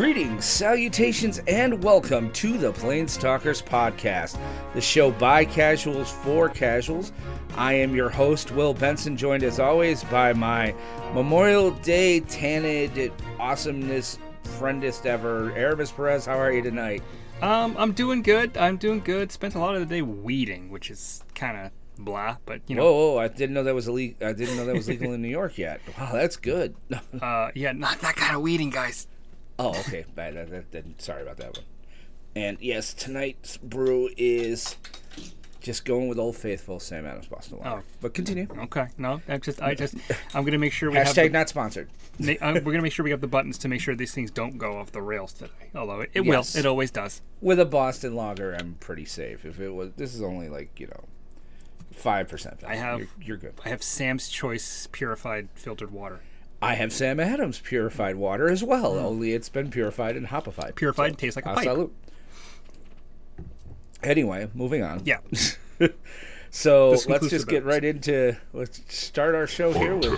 Greetings, salutations, and welcome to the Planestalkers Podcast, the show by casuals for casuals. I am your host, Will Benson, joined as always by my Memorial Day tanned awesomeness friendest ever, Aramis Perez. How are you tonight? I'm doing good. Spent a lot of the day weeding, which is kind of blah, but you know. Whoa! I didn't know that was illegal. I didn't know that was legal in New York yet. Wow, that's good. Yeah, not that kind of weeding, guys. Oh, okay. Bad. Sorry about that one. And yes, tonight's brew is just going with Old Faithful Sam Adams Boston Lager. Oh, but continue. Okay. No, I'm gonna make sure we have not sponsored. We're gonna make sure we have the buttons to make sure these things don't go off the rails today. Although it will. It always does. With a Boston Lager, I'm pretty safe. If it was, this is only 5%. You're good. I have Sam's Choice purified filtered water. I have Sam Adams purified water as well, only it's been purified and hopified. Purified tastes like a pipe. Salute. Anyway, moving on. Yeah. So let's just get right into, let's start our show here with...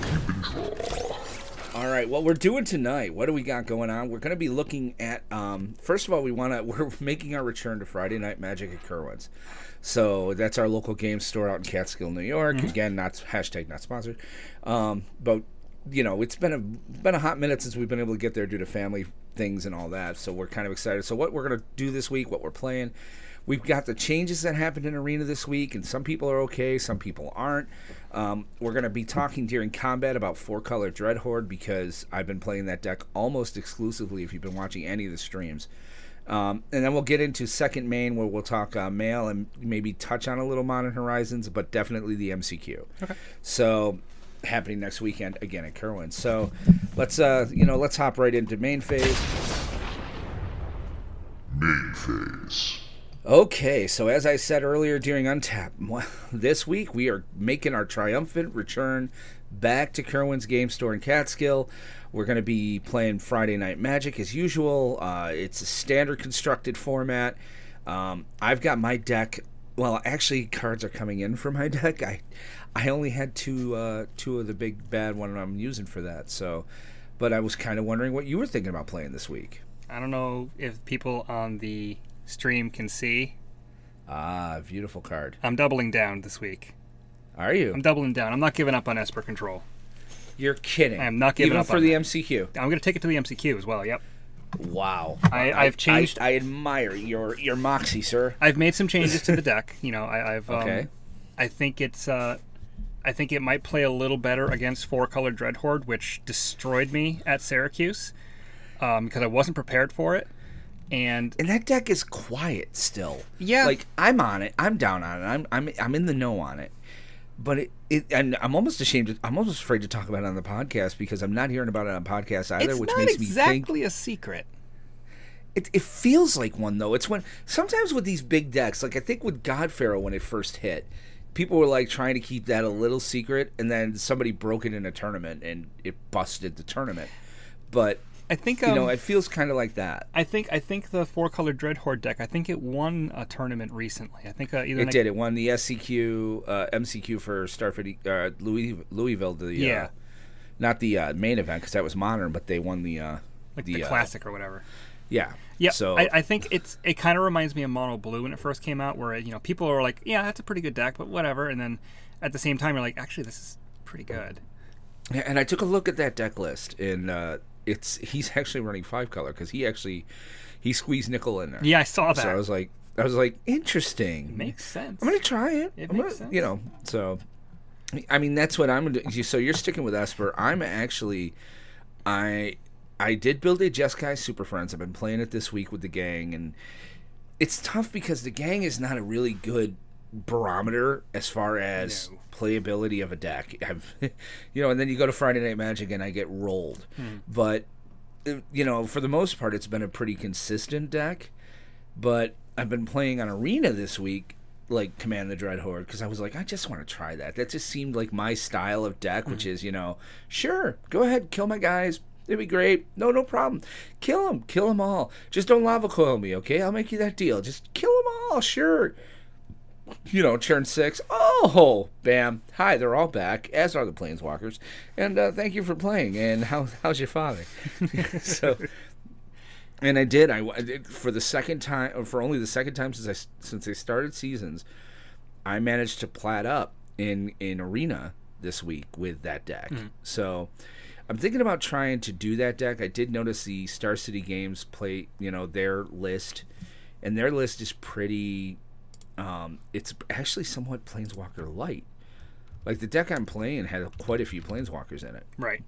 All right, what we're doing tonight, what do we got going on? We're going to be looking at, first of all, we're making our return to Friday Night Magic at Kerwin's. So that's our local game store out in Catskill, New York. Mm-hmm. Again, not sponsored. But you know, it's been a hot minute since we've been able to get there due to family things and all that. So we're kind of excited. So what we're going to do this week, what we're playing, we've got the changes that happened in Arena this week, and some people are okay, some people aren't. We're going to be talking during combat about 4-color Dreadhorde because I've been playing that deck almost exclusively if you've been watching any of the streams. And then we'll get into second main where we'll talk mail and maybe touch on a little Modern Horizons, but definitely the MCQ. Okay. So happening next weekend again at Kerwin. So let's hop right into main phase. Main phase. Okay, so as I said earlier during Untap, this week we are making our triumphant return back to Kerwin's Game Store in Catskill. We're going to be playing Friday Night Magic as usual. It's a standard constructed format. I've got my deck. Well, actually, cards are coming in for my deck. I only had two of the big bad one I'm using for that. So, but I was kind of wondering what you were thinking about playing this week. I don't know if people on the stream can see. Beautiful card. I'm doubling down this week. Are you? I'm doubling down. I'm not giving up on Esper Control. You're kidding. I am not giving up up for on the that. MCQ. I'm going to take it to the MCQ as well. Yep. Wow. I've changed. I admire your moxie, sir. I've made some changes to the deck. You know, I've okay. I think it's. I think it might play a little better against 4-color Dreadhorde, which destroyed me at Syracuse because I wasn't prepared for it. And that deck is quiet still. Yeah. Like I'm on it. I'm down on it. I'm in the know on it. But and I'm almost ashamed. I'm almost afraid to talk about it on the podcast because I'm not hearing about it on podcasts either, it's which not makes me think exactly a secret. It feels like one though. It's when sometimes with these big decks, like I think with God Pharaoh when it first hit, people were like trying to keep that a little secret, and then somebody broke it in a tournament and it busted the tournament. But I think it feels kind of like that. I think the 4-color Dreadhorde deck. I think it won a tournament recently. I think either it did. It won the SCQ, MCQ for Starfleet, Louisville. Not the main event because that was modern, but they won the classic or whatever. Yeah. Yeah. So I think it kind of reminds me of Mono Blue when it first came out, where people are like, yeah, that's a pretty good deck, but whatever, and then at the same time you're like, actually, this is pretty good. Yeah, and I took a look at that deck list and. He's actually running 5-color because he squeezed nickel in there. Yeah, I saw that. So I was like, interesting. It makes sense. I'm gonna try it. It makes sense. So I mean that's what I'm gonna do. So you're sticking with Esper. I'm actually I did build a Jeskai Super Friends. I've been playing it this week with the gang, and it's tough because the gang is not a really good barometer as far as playability of a deck. And then you go to Friday Night Magic and I get rolled. But for the most part it's been a pretty consistent deck. But I've been playing on Arena this week, like Command the Dreadhorde, because I was like, I just want to try that. That just seemed like my style of deck, which is, sure, go ahead, kill my guys. It'd be great. No problem. Kill them all. Just don't lava coil me, okay? I'll make you that deal. Just kill them all, sure. Turn 6. Oh, bam. Hi, they're all back, as are the Planeswalkers. And thank you for playing. And how's your father? So, And I did. For the second time, or for only the second time since they started seasons, I managed to plat up in Arena this week with that deck. So I'm thinking about trying to do that deck. I did notice the Star City Games play, their list, and their list is pretty. It's actually somewhat Planeswalker light. Like the deck I'm playing had quite a few Planeswalkers in it. Right.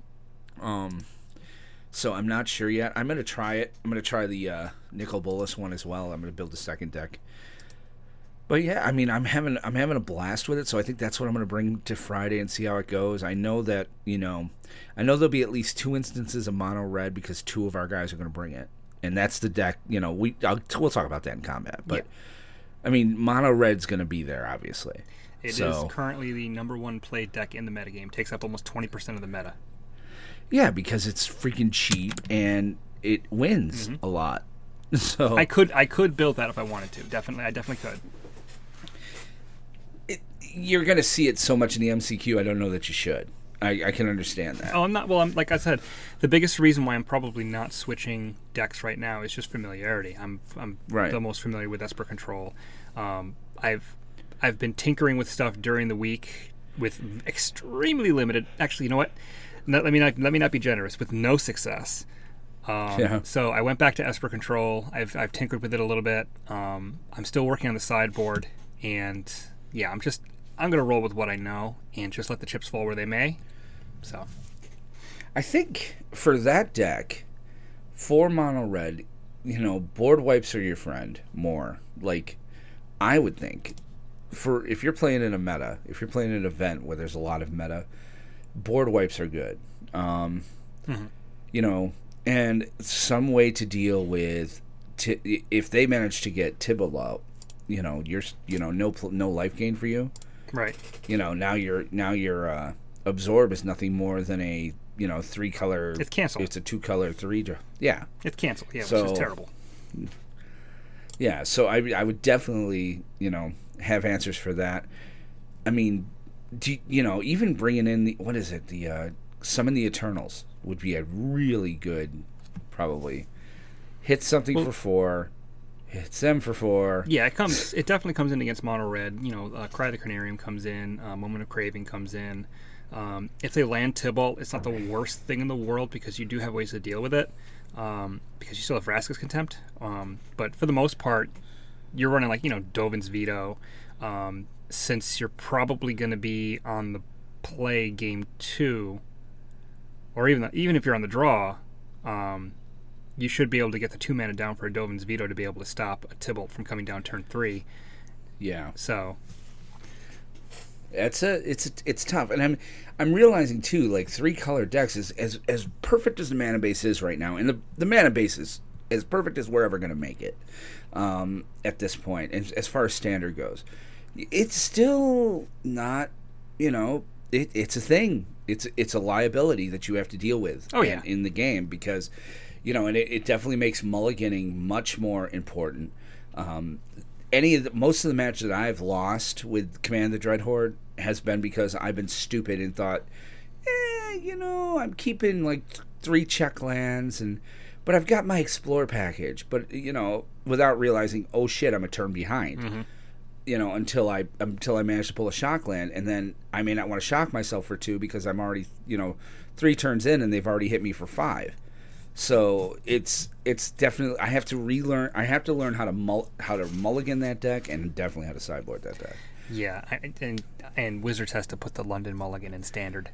So I'm not sure yet. I'm gonna try it. I'm gonna try the Nicol Bolas one as well. I'm gonna build a second deck. But yeah, I mean, I'm having a blast with it. So I think that's what I'm gonna bring to Friday and see how it goes. I know that I know there'll be at least 2 instances of mono red because 2 of our guys are gonna bring it, and that's the deck. We'll talk about that in combat. But I mean, mono red's gonna be there obviously. It is currently the number 1 played deck in the metagame. Takes up almost 20% of the meta. Yeah, because it's freaking cheap and it wins a lot. So I could build that if I wanted to. I definitely could. You're going to see it so much in the MCQ. I don't know that you should. I can understand that. Oh, I'm not. Well, like I said, the biggest reason why I'm probably not switching decks right now is just familiarity. I'm right. The most familiar with Esper Control. I've been tinkering with stuff during the week with extremely limited. Actually, you know what? Let me not be generous. With no success. So I went back to Esper Control. I've tinkered with it a little bit. I'm still working on the sideboard, and yeah, I'm gonna roll with what I know and just let the chips fall where they may. So I think for that deck, 4 mono red, board wipes are your friend more. Like I would think, for if you're playing in a meta, if you're playing in an event where there's a lot of meta, board wipes are good. And some way to deal with if they manage to get Tibble out, no life gain for you. Right. Now your absorb is nothing more than a 3 color. It's canceled. It's a 2 color 3. Yeah. It's canceled. Yeah, so, which is terrible. Yeah, so I would definitely have answers for that. I mean, even bringing in the Summon the Eternals would be a really good, probably hit something for 4. Hits them for 4. Yeah, it definitely comes in against mono red. Cry the Carnarium comes in. Moment of Craving comes in. If they land Tibalt, it's not the worst thing in the world because you do have ways to deal with it. Because you still have Vraska's Contempt. But for the most part, you're running Dovin's Veto. Since you're probably going to be on the play game 2, or even if you're on the draw, you should be able to get the 2 mana down for a Dovin's Veto to be able to stop a Tibalt from coming down turn 3. Yeah. So it's tough, and I'm realizing too, like 3 color decks is as perfect as the mana base is right now, and the mana base is as perfect as we're ever going to make it at this point. And as far as standard goes, it's still not, it's a thing. It's a liability that you have to deal with in the game because, and it definitely makes mulliganing much more important. Most of the matches that I've lost with Command the Dreadhorde has been because I've been stupid and thought, I'm keeping like 3 check lands but I've got my Explore package, but without realizing, oh shit, I'm a turn behind. Until I manage to pull a shock land, and then I may not want to shock myself for 2 because I'm already 3 turns in and they've already hit me for 5. So it's definitely I have to learn how to mulligan that deck and definitely how to sideboard that deck. Yeah, and Wizards has to put the London Mulligan in standard.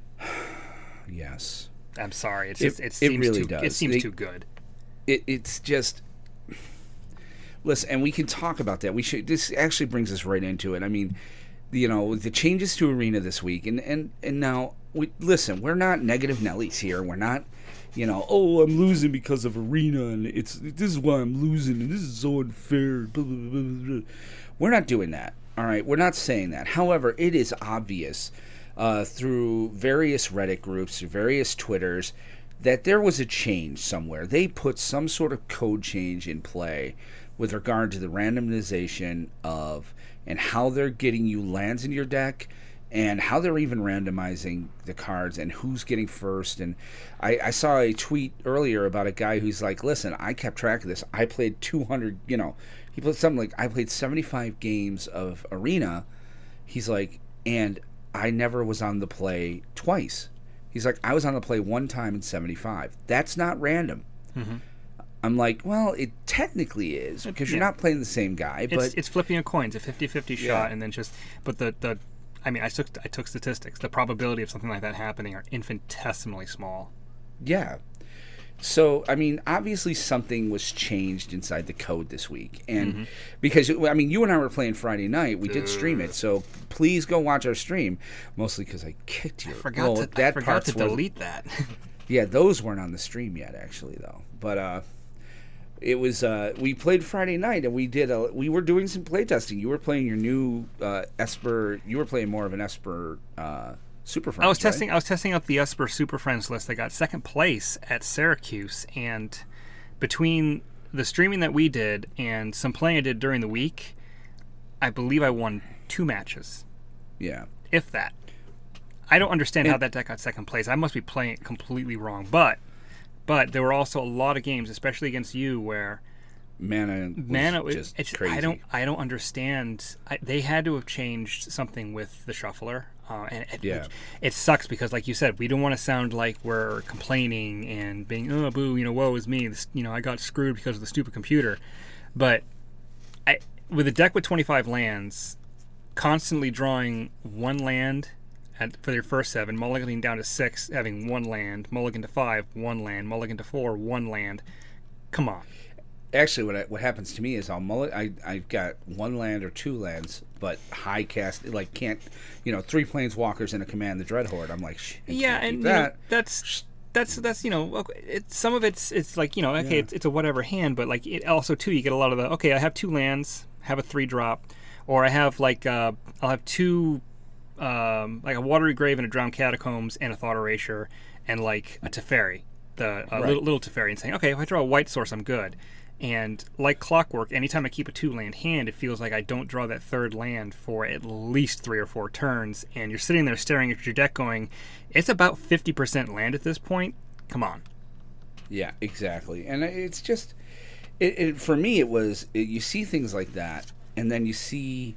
Yes, I'm sorry. It seems really too, does. It seems too good. It's just. Listen, and we can talk about that. This actually brings us right into it. I mean, the changes to Arena this week, and now we're not negative Nellies here. We're not, oh, I'm losing because of Arena, and this is why I'm losing, and this is so unfair. Blah, blah, blah, blah. We're not doing that. All right, we're not saying that. However, it is obvious through various Reddit groups, through various Twitters, that there was a change somewhere. They put some sort of code change in play with regard to the randomization of and how they're getting you lands in your deck and how they're even randomizing the cards and who's getting first. And I saw a tweet earlier about a guy who's like, listen, I kept track of this. I played 200, he put something like, I played 75 games of Arena. He's like, and I never was on the play twice. He's like, I was on the play one time in 75. That's not random. Mm-hmm. I'm like, well, it technically is, because you're not playing the same guy. But it's flipping a coin. It's a 50-50 shot, and then just, but I took statistics. The probability of something like that happening are infinitesimally small. Yeah. So, I mean, obviously something was changed inside the code this week. And because, I mean, you and I were playing Friday night. We did stream it. So please go watch our stream. Mostly because I kicked you. I forgot to delete that. Yeah, those weren't on the stream yet, actually, though. But it was, we played Friday night, and we were doing some playtesting. You were playing your new Esper. You were playing more of an Esper Super Friends. I was testing out the Esper Super Friends list. I got second place at Syracuse, and between the streaming that we did and some playing I did during the week, I believe I won 2 matches. Yeah. If that. I don't understand how that deck got second place. I must be playing it completely wrong. But there were also a lot of games, especially against you, where mana was just crazy. I don't understand. They had to have changed something with the shuffler. It sucks because, like you said, we don't want to sound like we're complaining and being, oh, boo, woe is me. I got screwed because of the stupid computer. But with a deck with 25 lands, constantly drawing 1 land for your first 7, mulliganing down to 6, having 1 land, mulligan to 5, 1 land, mulligan to 4, 1 land. Come on. Actually, what happens to me is I've got 1 land or 2 lands, but high cast, like, can't, 3 planeswalkers and a command the Dreadhorde. I'm like, shit, and that's some of it's like, it's a whatever hand, but like it also too, you get a lot of the, okay, I have 2 lands, have a 3-drop, or I have like I'll have 2 like a Watery Grave and a Drowned Catacombs and a Thought Erasure and like a Teferi, little Teferi, and saying, okay, if I draw a white source, I'm good. And like clockwork, anytime I keep a 2-land hand, it feels like I don't draw that 3rd land for at least 3 or 4 turns. And you're sitting there staring at your deck going, it's about 50% land at this point. Come on. Yeah, exactly. And it's just, for me, you see things like that, and then you see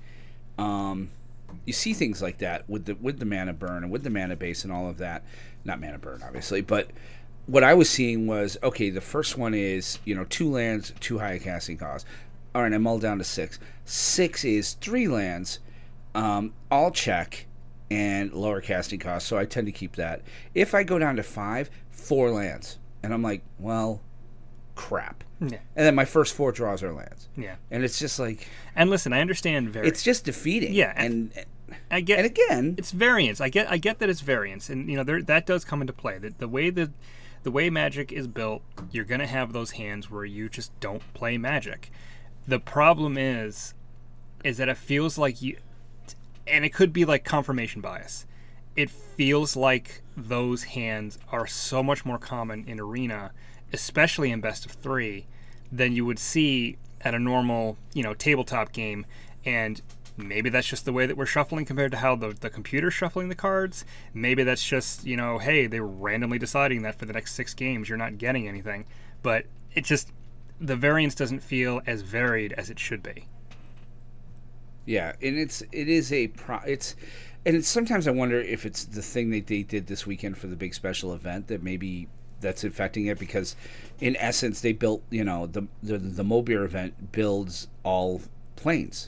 things like that with the mana burn and with the mana base and all of that. Not mana burn, obviously, but what I was seeing was, okay, the first one is, 2 lands, 2 high casting costs. All right, I mull down to 6. 6 is 3 lands, all check, and lower casting costs, so I tend to keep that. If I go down to 5, 4 lands. And I'm like, well, crap. Yeah. And then my first 4 draws are lands. Yeah. And it's just like... And listen, I understand it's just defeating. Yeah. And I get... And again... It's variance. I get that it's variance. And, that does come into play. The way Magic is built, you're going to have those hands where you just don't play Magic. The problem is that it feels like you... And it could be like confirmation bias. It feels like those hands are so much more common in Arena, especially in Best of 3, than you would see at a normal, tabletop game. And maybe that's just the way that we're shuffling compared to how the computer's shuffling the cards. Maybe that's just, hey, they were randomly deciding that for the next 6 games you're not getting anything. But it just, the variance doesn't feel as varied as it should be. Yeah, and sometimes I wonder if it's the thing that they did this weekend for the big special event that maybe that's affecting it, because in essence they built, the Mobier event builds all planes.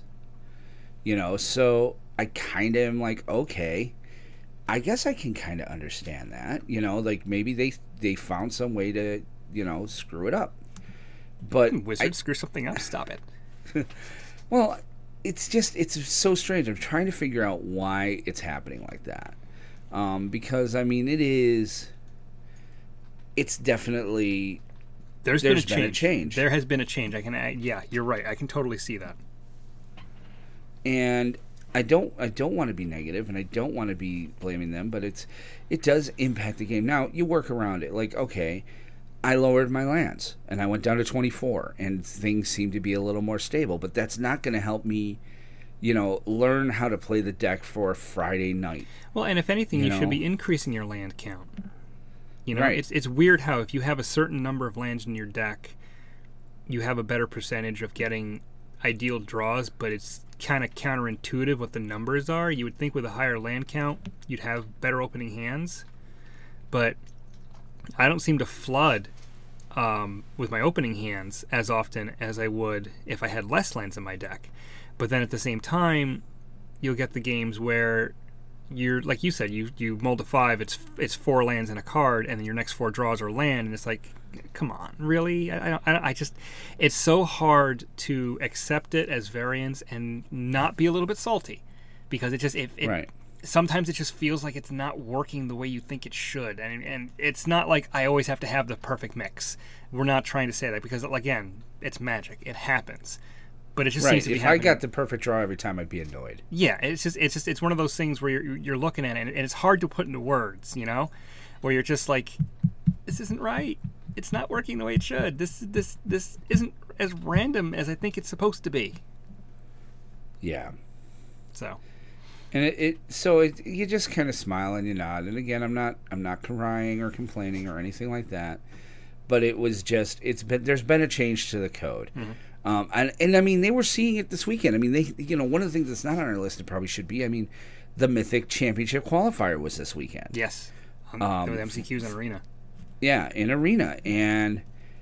So I kind of am like, okay, I guess I can kind of understand that, like maybe they found some way to, screw it up. But Wizards screw something up, stop it. Well, it's so strange. I'm trying to figure out why it's happening like that. Because I mean, it's definitely, there's been a change. There has been a change. Yeah, you're right. I can totally see that. And I don't want to be negative, and I don't want to be blaming them, but it does impact the game. Now, you work around it. Like, okay, I lowered my lands, and I went down to 24, and things seem to be a little more stable, but that's not going to help me learn how to play the deck for Friday night. Well, and if anything, you know? should be increasing your land count. Right. It's weird how if you have a certain number of lands in your deck, you have a better percentage of getting ideal draws, but it's kind of counterintuitive what the numbers are. You would think with a higher land count, you'd have better opening hands, but I don't seem to flood with my opening hands as often as I would if I had less lands in my deck. But then at the same time, you'll get the games where you're, like you said, you mull to 5, it's 4 lands and a card, and then your next 4 draws are land, and it's like, come on, really? I just, it's so hard to accept it as variance and not be a little bit salty, because it just, Right. Sometimes it just feels like it's not working the way you think it should, and it's not like I always have to have the perfect mix. We're not trying to say that, because again, it's Magic, it happens. But it just seems to be happening. If I got the perfect draw every time, I'd be annoyed. Yeah, it's one of those things where you're looking at it, and it's hard to put into words, where you're just like, this isn't right. It's not working the way it should. This isn't as random as I think it's supposed to be. Yeah. So. And you just kind of smile and you nod. And again, I'm not crying or complaining or anything like that. But it was just there's been a change to the code. Mm-hmm. And I mean, they were seeing it this weekend. I mean, one of the things that's not on our list, it probably should be, I mean, the Mythic Championship qualifier was this weekend. Yes. With MCQs in Arena. Yeah, in Arena. And,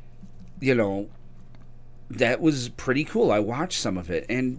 that was pretty cool. I watched some of it. And,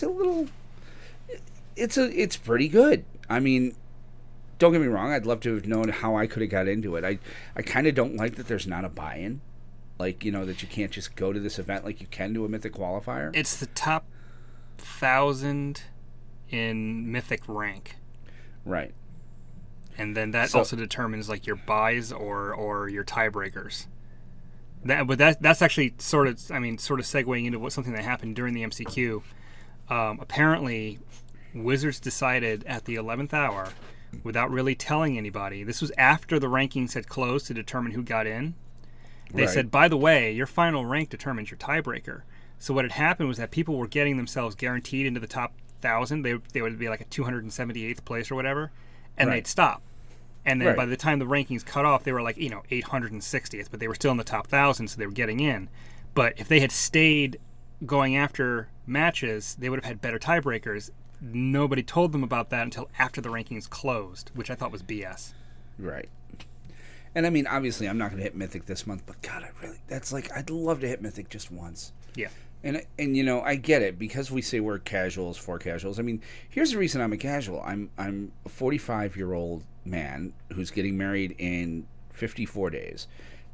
it's pretty good. I mean, don't get me wrong. I'd love to have known how I could have got into it. I kind of don't like that there's not a buy-in. Like, that you can't just go to this event like you can to a Mythic qualifier. It's the top 1,000 in Mythic rank. Right. And then that also determines, like, your buys or your tiebreakers. That's actually sort of segueing into something that happened during the MCQ. Apparently, Wizards decided at the 11th hour, without really telling anybody, this was after the rankings had closed to determine who got in. They said, by the way, your final rank determines your tiebreaker. So what had happened was that people were getting themselves guaranteed into the top 1,000. They would be like a 278th place or whatever, and they'd stop. And then by the time the rankings cut off, they were like, 860th, but they were still in the top 1,000, so they were getting in. But if they had stayed going after matches, they would have had better tiebreakers. Nobody told them about that until after the rankings closed, which I thought was BS. Right. And I mean, obviously, I'm not going to hit Mythic this month, but God, I'd love to hit Mythic just once. Yeah. And I get it, because we say we're casuals for casuals. I mean, here's the reason I'm a casual. I'm a 45-year-old man who's getting married in 54 days.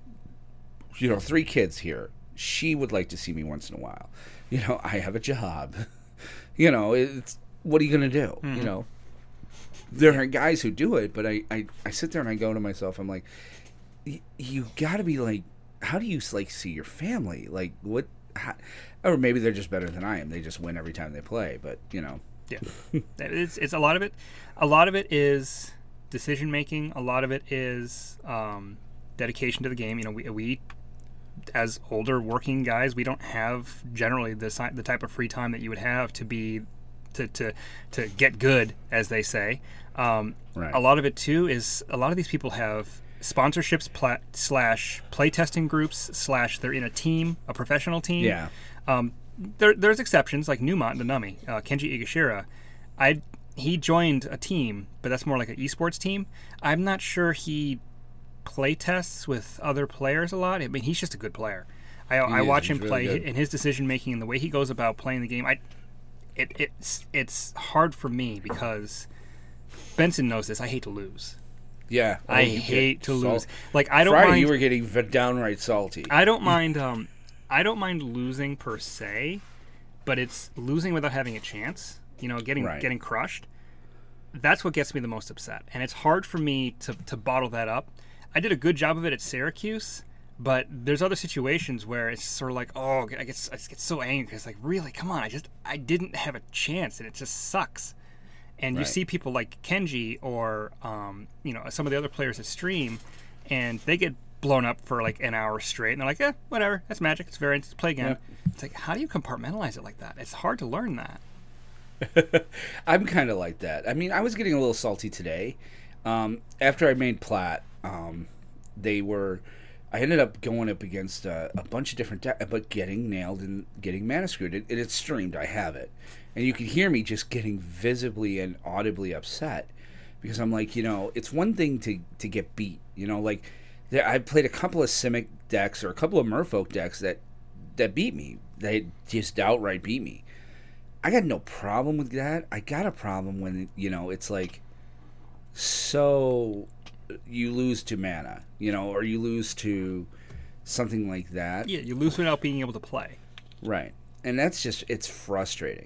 3 kids here. She would like to see me once in a while. I have a job. It's, what are you going to do? Mm-hmm. There are guys who do it, but I sit there and I go to myself, I'm like, you got to be like, how do you see your family? Like, what? How, or maybe they're just better than I am. They just win every time they play, but Yeah, it's a lot of it. A lot of it is decision making. A lot of it is dedication to the game. We as older working guys, we don't have generally the type of free time that you would have to be to get good, as they say. A lot of it too is a lot of these people have sponsorships / playtesting groups / they're in a team, a professional team. Yeah. There's exceptions like Newmont Nanami, Kenji Igashira. He joined a team, but that's more like an esports team. I'm not sure he playtests with other players a lot. I mean, he's just a good player. I watch him play, really, and his decision making and the way he goes about playing the game. It's hard for me because Benson knows this. I hate to lose. Yeah, I hate to lose. Like, I don't Friday, mind. You were getting downright salty. I don't mind. I don't mind losing per se, but it's losing without having a chance. Getting crushed. That's what gets me the most upset, and it's hard for me to bottle that up. I did a good job of it at Syracuse, but there's other situations where it's sort of like, I get so angry because, like, really, come on, I didn't have a chance, and it just sucks. And you see people like Kenji or some of the other players that stream, and they get blown up for like an hour straight, and they're like, whatever, that's Magic, it's variance, play again. Yeah. It's like, how do you compartmentalize it like that? It's hard to learn that. I'm kind of like that. I mean, I was getting a little salty today. After I made Plat, I ended up going up against a bunch of different decks, but getting nailed and getting mana screwed. It's streamed. I have it. And you could hear me just getting visibly and audibly upset because I'm like, it's one thing to get beat. Like I played a couple of Simic decks or a couple of Merfolk decks that beat me. They just outright beat me. I got no problem with that. I got a problem when, it's like, so you lose to mana, or you lose to something like that. Yeah, you lose without being able to play. Right. And that's just, it's frustrating.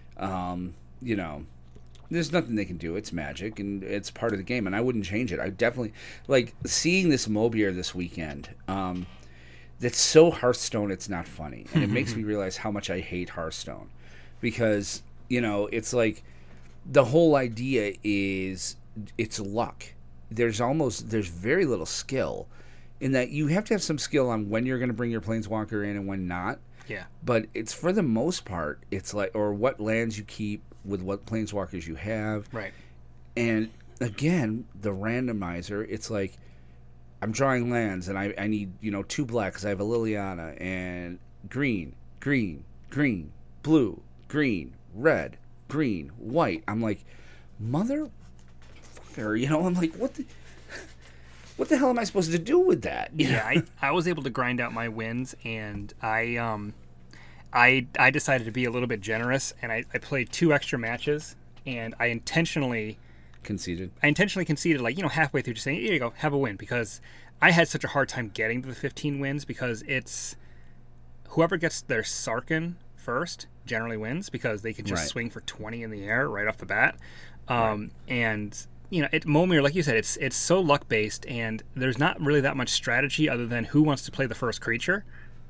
There's nothing they can do. It's Magic, and it's part of the game, and I wouldn't change it. I definitely, like, seeing this Mobier this weekend, that's so Hearthstone, it's not funny. And it makes me realize how much I hate Hearthstone. Because, it's like, the whole idea is, it's luck. There's very little skill in that you have to have some skill on when you're going to bring your Planeswalker in and when not. Yeah. But it's, for the most part, it's like, or what lands you keep with what Planeswalkers you have. Right. And again, the randomizer, it's like, I'm drawing lands and I need, 2 black because I have a Liliana and green, blue, green, red, green, white. I'm like, motherfucker, I'm like, what the hell am I supposed to do with that? Yeah, I was able to grind out my wins, and I decided to be a little bit generous, and I played 2 extra matches, and I intentionally conceded, like, halfway through, just saying, here you go, have a win, because I had such a hard time getting to the 15 wins, because it's whoever gets their Sarkhan first generally wins, because they can just swing for 20 in the air right off the bat. And Momir, like you said, it's so luck based, and there's not really that much strategy other than who wants to play the first creature.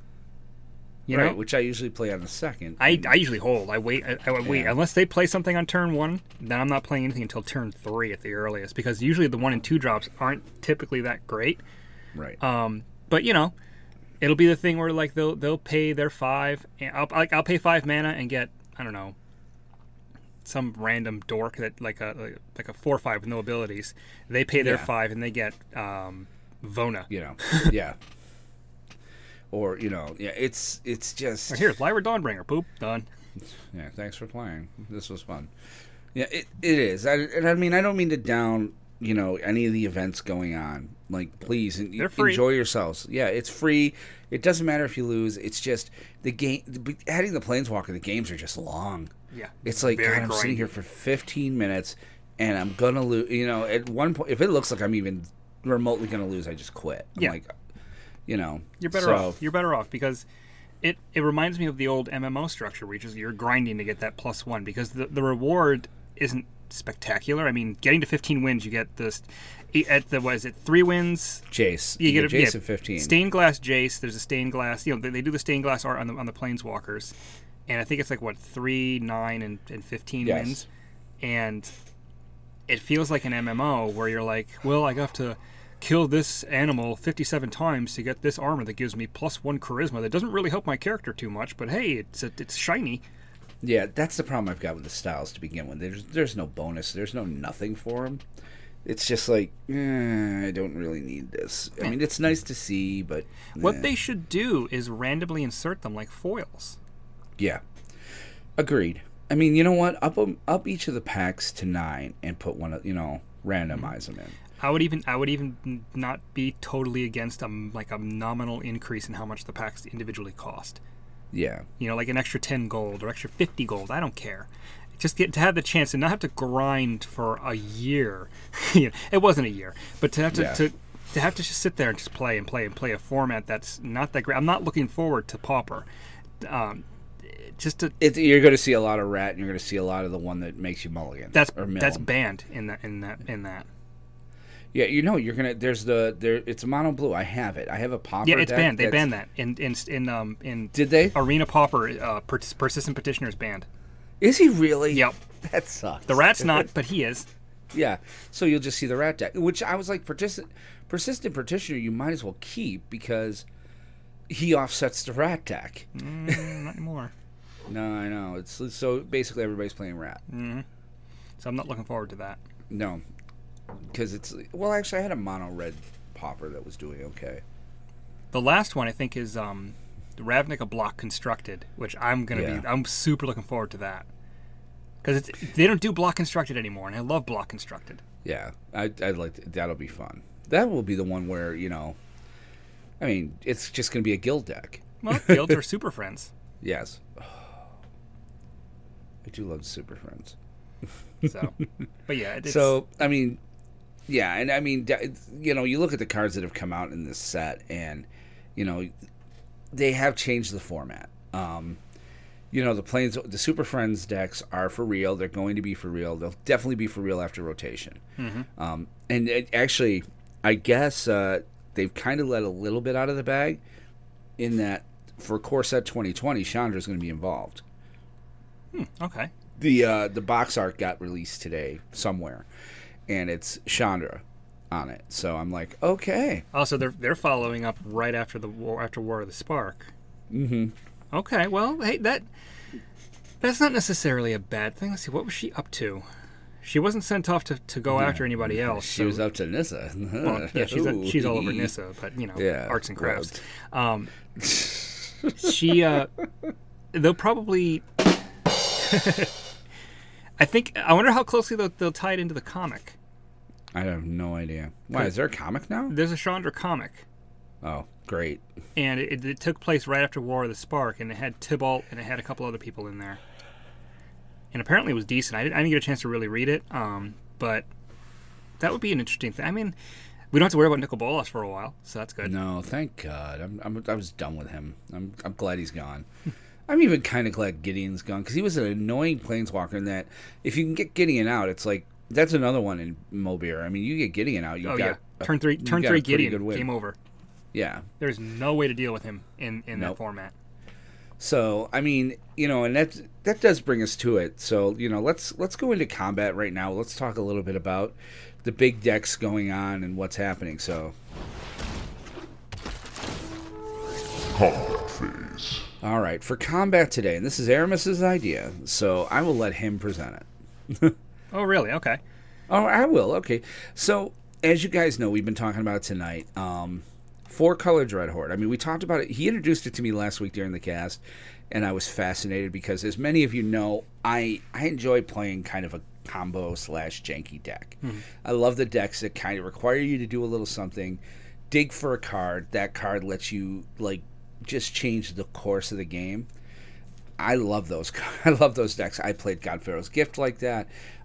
You know? Which I usually play on the second. I usually hold. I wait. I wait unless they play something on turn 1. Then I'm not playing anything until turn 3 at the earliest, because usually the 1 and 2 drops aren't typically that great. Right. But it'll be the thing where, like, they'll pay their 5, and I'll pay 5 mana and get, I don't know, some random dork that like a 4/5 with no abilities. They pay their 5 and they get Vona. Yeah. Or it's just. Or here's Lyra Dawnbringer. Poop done. Yeah, thanks for playing. This was fun. Yeah, it is. I mean, I don't mean to down any of the events going on. Like, please, enjoy yourselves. Yeah, it's free. It doesn't matter if you lose. It's just the game. Adding the Planeswalker, the games are just long. Yeah, it's like, God, I'm sitting here for 15 minutes, and I'm gonna lose. At one point, if it looks like I'm even remotely gonna lose, I just quit. I'm like, you're better off. You're better off, because it reminds me of the old MMO structure, where you're grinding to get that +1, because the reward isn't spectacular. I mean, getting to 15 wins, you get this at the 3 wins. Jace. You get Jace at 15. Stained glass Jace. There's a stained glass. They do the stained glass art on the Planeswalkers, and I think it's like 3, 9, and 15 wins, and it feels like an MMO where you're like, well, I have to kill this animal 57 times to get this armor that gives me +1 charisma. That doesn't really help my character too much, but hey, it's shiny. Yeah, that's the problem I've got with the styles to begin with. There's no bonus. There's no nothing for them. It's just like, I don't really need this. I mean, it's nice to see, but... What they should do is randomly insert them like foils. Yeah. Agreed. I mean, you know what? Up each of the packs to 9 and put one, randomize them in. I would even not be totally against a nominal increase in how much the packs individually cost. Yeah. Like an extra 10 gold or extra 50 gold. I don't care. Just get to have the chance and not have to grind for a year. It wasn't a year, but to have to just sit there and just play a format that's not that great. I'm not looking forward to Pauper. You're going to see a lot of Rat, and you're going to see a lot of the one that makes you mulligan. That's banned in that. Yeah, you're gonna. It's mono blue. I have it. I have a Pauper. Yeah, it's banned. They banned that in. Did they? Arena Pauper, Persistent Petitioner is banned. Is he really? Yep. That sucks. The Rat's not, but he is. Yeah. So you'll just see the Rat deck, which I was like, Persistent Petitioner, you might as well keep because he offsets the Rat deck. Not anymore. No, I know. It's so basically everybody's playing Rat. Mm-hmm. So I'm not looking forward to that. No, because it's well. Actually, I had a mono red Pauper that was doing okay. The last one I think is the Ravnica Block Constructed, which I'm super looking forward to that because they don't do Block Constructed anymore, and I love Block Constructed. Yeah, I'd like that'll be fun. That will be the one where I mean, it's just going to be a guild deck. Well, guilds are Super Friends. Yes, I do love Super Friends. So, but yeah. So I mean, yeah, and I mean, you look at the cards that have come out in this set, and they have changed the format. The Super Friends decks are for real. They're going to be for real. They'll definitely be for real after rotation. Mm-hmm. Actually, I guess they've kind of let a little bit out of the bag in that for Core Set 2020, Chandra's going to be involved. Okay. The box art got released today somewhere, and it's Chandra on it. So I'm like, okay. Also, they're following up right after War of the Spark. Mm-hmm. Okay, well, hey, that's not necessarily a bad thing. Let's see, what was she up to? She wasn't sent off to go after anybody else. She was up to Nissa. Well, yeah, she's all over Nissa, but arts and crafts. They'll probably. I wonder how closely they'll tie it into the comic. I have no idea. Why, is there a comic now? There's a Chandra comic. Oh, great. And it took place right after War of the Spark, and it had Tybalt, and it had a couple other people in there. And apparently it was decent. I didn't get a chance to really read it, but that would be an interesting thing. I mean, we don't have to worry about Nicol Bolas for a while, so that's good. No, thank God. I was done with him. I'm glad he's gone. I'm even kind of glad Gideon's gone, because he was an annoying planeswalker in that if you can get Gideon out, it's like, that's another one in Mobir. I mean, you get Gideon out, turn three Gideon, game over. Yeah. There's no way to deal with him in that format. So, I mean, and that does bring us to it. So, let's go into combat right now. Let's talk a little bit about the big decks going on and what's happening. So, Combat phase. All right, for combat today, and this is Aramis's idea, so I will let him present it. Oh, really? Okay. Oh, I will. Okay. So, as you guys know, we've been talking about it tonight. 4-color Dreadhorde. I mean, we talked about it. He introduced it to me last week during the cast, and I was fascinated because, as many of you know, I enjoy playing kind of a combo / janky deck. Mm-hmm. I love the decks that kind of require you to do a little something, dig for a card. That card lets you, just change the course of the game. I love those. I love those decks. I played God Pharaoh's Gift like that.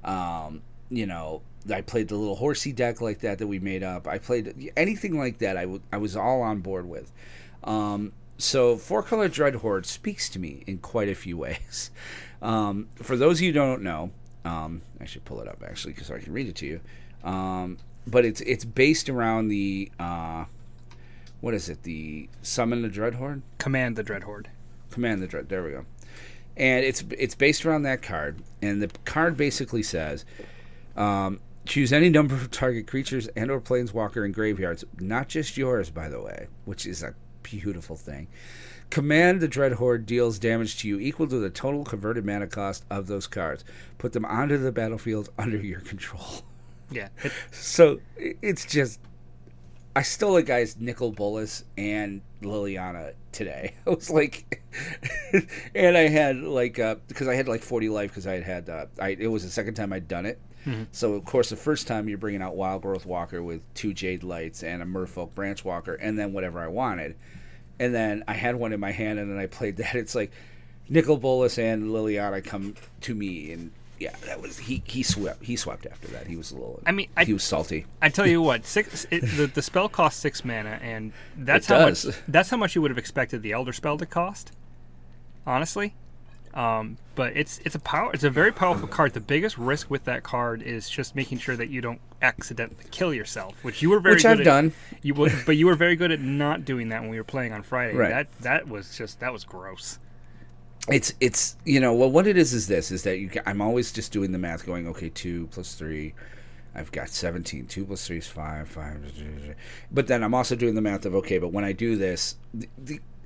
I played the little horsey deck like that we made up. I played anything like that. I was all on board with. So 4-color Dreadhorde speaks to me in quite a few ways. For those of you who don't know, I should pull it up actually so I can read it to you. But it's based around the what is it? The Summon the Dreadhorde? Command the Dreadhorde. Command the Dread. There we go. And it's based around that card, and the card basically says, choose any number of target creatures and or planeswalker in graveyards, not just yours, by the way, which is a beautiful thing. Command the Dreadhorde deals damage to you equal to the total converted mana cost of those cards. Put them onto the battlefield under your control. Yeah. So it's just, I stole a guy's Nicol Bolas and Liliana today. I was like, and I had because I had 40 life because I had it was the second time I'd done it. Mm-hmm. So of course the first time you're bringing out Wild Growth Walker with 2 Jade Lights and a Merfolk Branch Walker and then whatever I wanted. And then I had one in my hand and then I played that. It's like Nicol Bolas and Liliana come to me and yeah, that was he swept after that. He was a little. I mean, he was salty. I tell you what, the spell costs 6 mana, and that's how much you would have expected the Elder Spell to cost. Honestly, but it's a very powerful card. The biggest risk with that card is just making sure that you don't accidentally kill yourself, which you were very good I've at. Done. But you were very good at not doing that when we were playing on Friday. Right. That was gross. It's what it is that I'm always just doing the math going, okay, 2 + 3, I've got 17, 2 + 3 is 5, but then I'm also doing the math of, okay, but when I do this,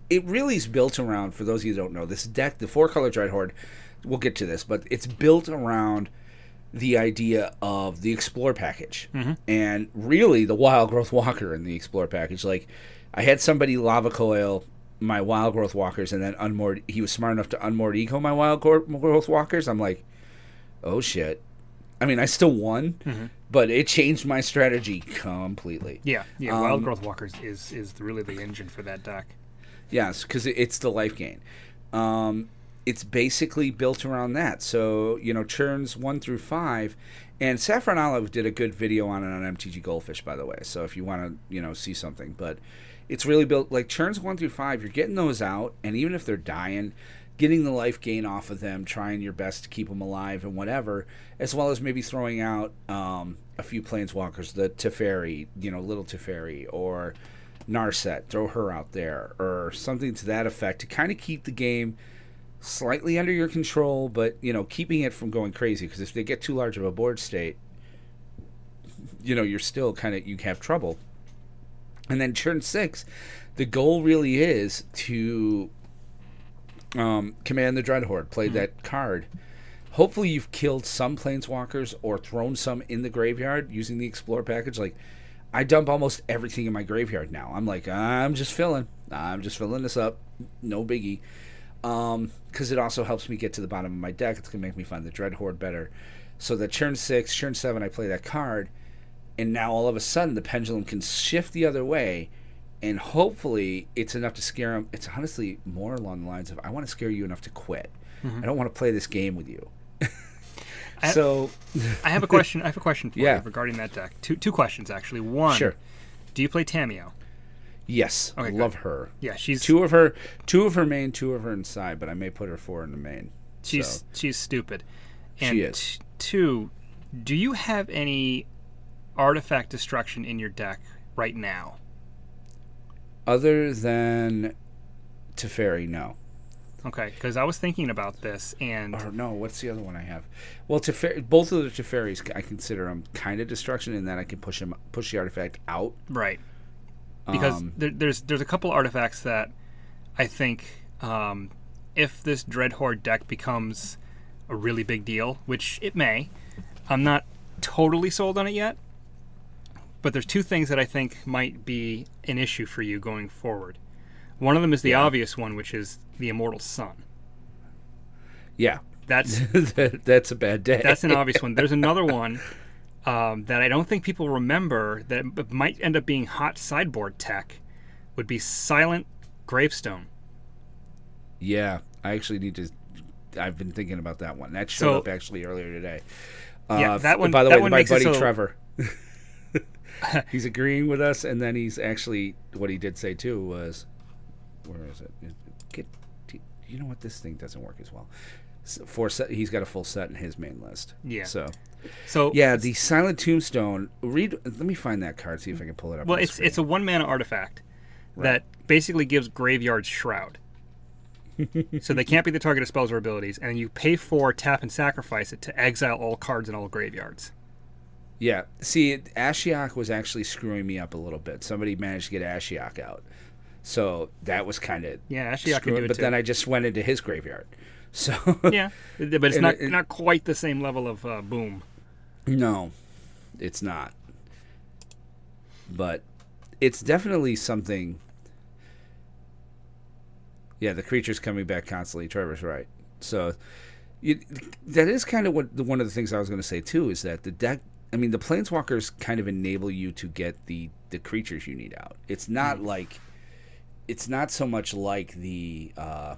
it really is built around, for those of you who don't know, this deck, the 4-color Dreadhorde, we'll get to this, but it's built around the idea of the Explore package. And really the Wild Growth Walker in the Explore package. Like, I had somebody lava coil my Wild Growth Walkers and then unmoored. He was smart enough to unmoored eco my Wild Growth Walkers. I'm like, oh shit. I mean, I still won, but it changed my strategy completely. Yeah. Wild Growth Walkers is really the engine for that deck. Yes, because it's the life gain. It's basically built around that. So, churns 1 through 5, and Saffron Olive did a good video on it on MTG Goldfish, by the way. So if you want to, see something, but it's really built like churns 1 through 5. You're getting those out, and even if they're dying, getting the life gain off of them, trying your best to keep them alive and whatever, as well as maybe throwing out a few planeswalkers, the Teferi, little Teferi, or Narset, throw her out there, or something to that effect to kind of keep the game slightly under your control, but keeping it from going crazy, because if they get too large of a board state, you're still you have trouble. And then turn 6, the goal really is to command the Dreadhorde, play that card. Hopefully you've killed some planeswalkers or thrown some in the graveyard using the Explore package. Like, I dump almost everything in my graveyard now. I'm like, I'm just filling this up, no biggie. Because it also helps me get to the bottom of my deck. It's going to make me find the Dreadhorde better. So the turn 6, turn 7, I play that card, and now all of a sudden the pendulum can shift the other way, and hopefully it's enough to scare him. It's honestly more along the lines of, I want to scare you enough to quit. I don't want to play this game with you. I have a question. For you regarding that deck. Two questions actually. One, sure. Do you play Tamiyo? Yes, okay, I love her. Yeah, she's two of her main, 2 of her inside, but I may put her 4 in the main. She's stupid. And she is. 2, do you have any artifact destruction in your deck right now? Other than Teferi, no. Okay, because I was thinking about this, and no, what's the other one I have? Well, both of the Teferis, I consider them kind of destruction in that I can push the artifact out. Right. Because there's a couple artifacts that I think if this Dreadhorde deck becomes a really big deal, which it may, I'm not totally sold on it yet, but there's 2 things that I think might be an issue for you going forward. One of them is the obvious one, which is the Immortal Sun. Yeah. That's that's a bad day. That's an obvious one. There's another one that I don't think people remember that might end up being hot sideboard tech, would be Silent Gravestone. Yeah, I actually need to. I've been thinking about that one. That showed up actually earlier today. That one. By the way, my buddy so... Trevor, he's agreeing with us, and then he's actually what he did say too was, where is it? You know what? This thing doesn't work as well. He's got a full set in his main list. Yeah. So yeah, the Silent Tombstone. Let me find that card. See if I can pull it up. Well, it's a 1-mana artifact that basically gives graveyards Shroud. So they can't be the target of spells or abilities, and you pay 4, tap and sacrifice it to exile all cards in all graveyards. Yeah. See, Ashiok was actually screwing me up a little bit. Somebody managed to get Ashiok out. So that was kind of Ashiok can do it but too. then I just went into his graveyard. So yeah, but it's not quite the same level of boom. No, it's not. But it's definitely something. Yeah, the creature's coming back constantly. Trevor's right. So that is kind of one of the things I was going to say too, is that the deck. I mean, the planeswalkers kind of enable you to get the creatures you need out. It's not like. It's not so much like the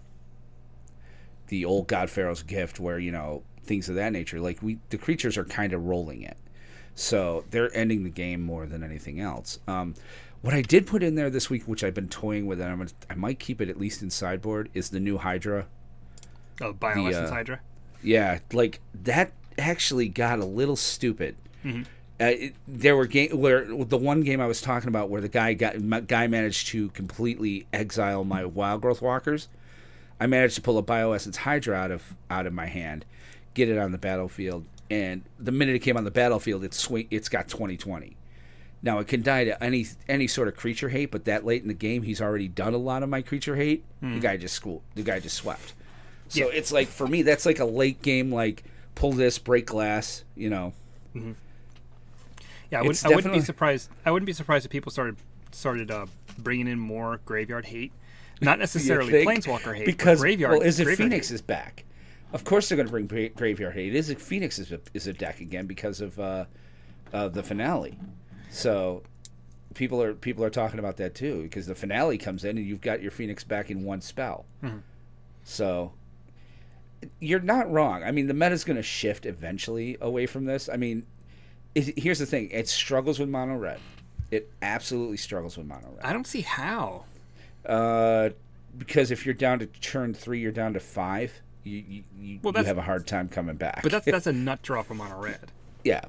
old God Pharaoh's Gift, where things of that nature. Like the creatures are kind of rolling it, so they're ending the game more than anything else. What I did put in there this week, which I've been toying with, and I might keep it at least in sideboard, is the new Hydra. Oh, Bioessence Hydra. Yeah, like that actually got a little stupid. Mm-hmm. There were where the one game I was talking about where the guy managed to completely exile my Wild Growth Walkers. I managed to pull a Bioessence Hydra out of my hand, get it on the battlefield, and the minute it came on the battlefield, it's got 20/20. Now it can die to any sort of creature hate, but that late in the game, he's already done a lot of my creature hate. The guy just swept. So it's like, for me, that's like a late game, like pull this, break glass, you know. Mm-hmm. Yeah, I wouldn't be surprised. I wouldn't be surprised if people started bringing in more graveyard hate, not necessarily Planeswalker hate, because but graveyard. Well, Izzet Phoenix hate. is back. Of course, they're going to bring graveyard hate. Izzet Phoenix is a deck again because of the finale. So people are talking about that too, because the finale comes in and you've got your Phoenix back in one spell. Mm-hmm. So you're not wrong. I mean, the meta's going to shift eventually away from this. I mean, here's the thing: it struggles with mono red. It absolutely struggles with mono red. I don't see how. Because if you're down to turn 3, you're down to 5. You have a hard time coming back. But that's a nut draw for mono red. Yeah.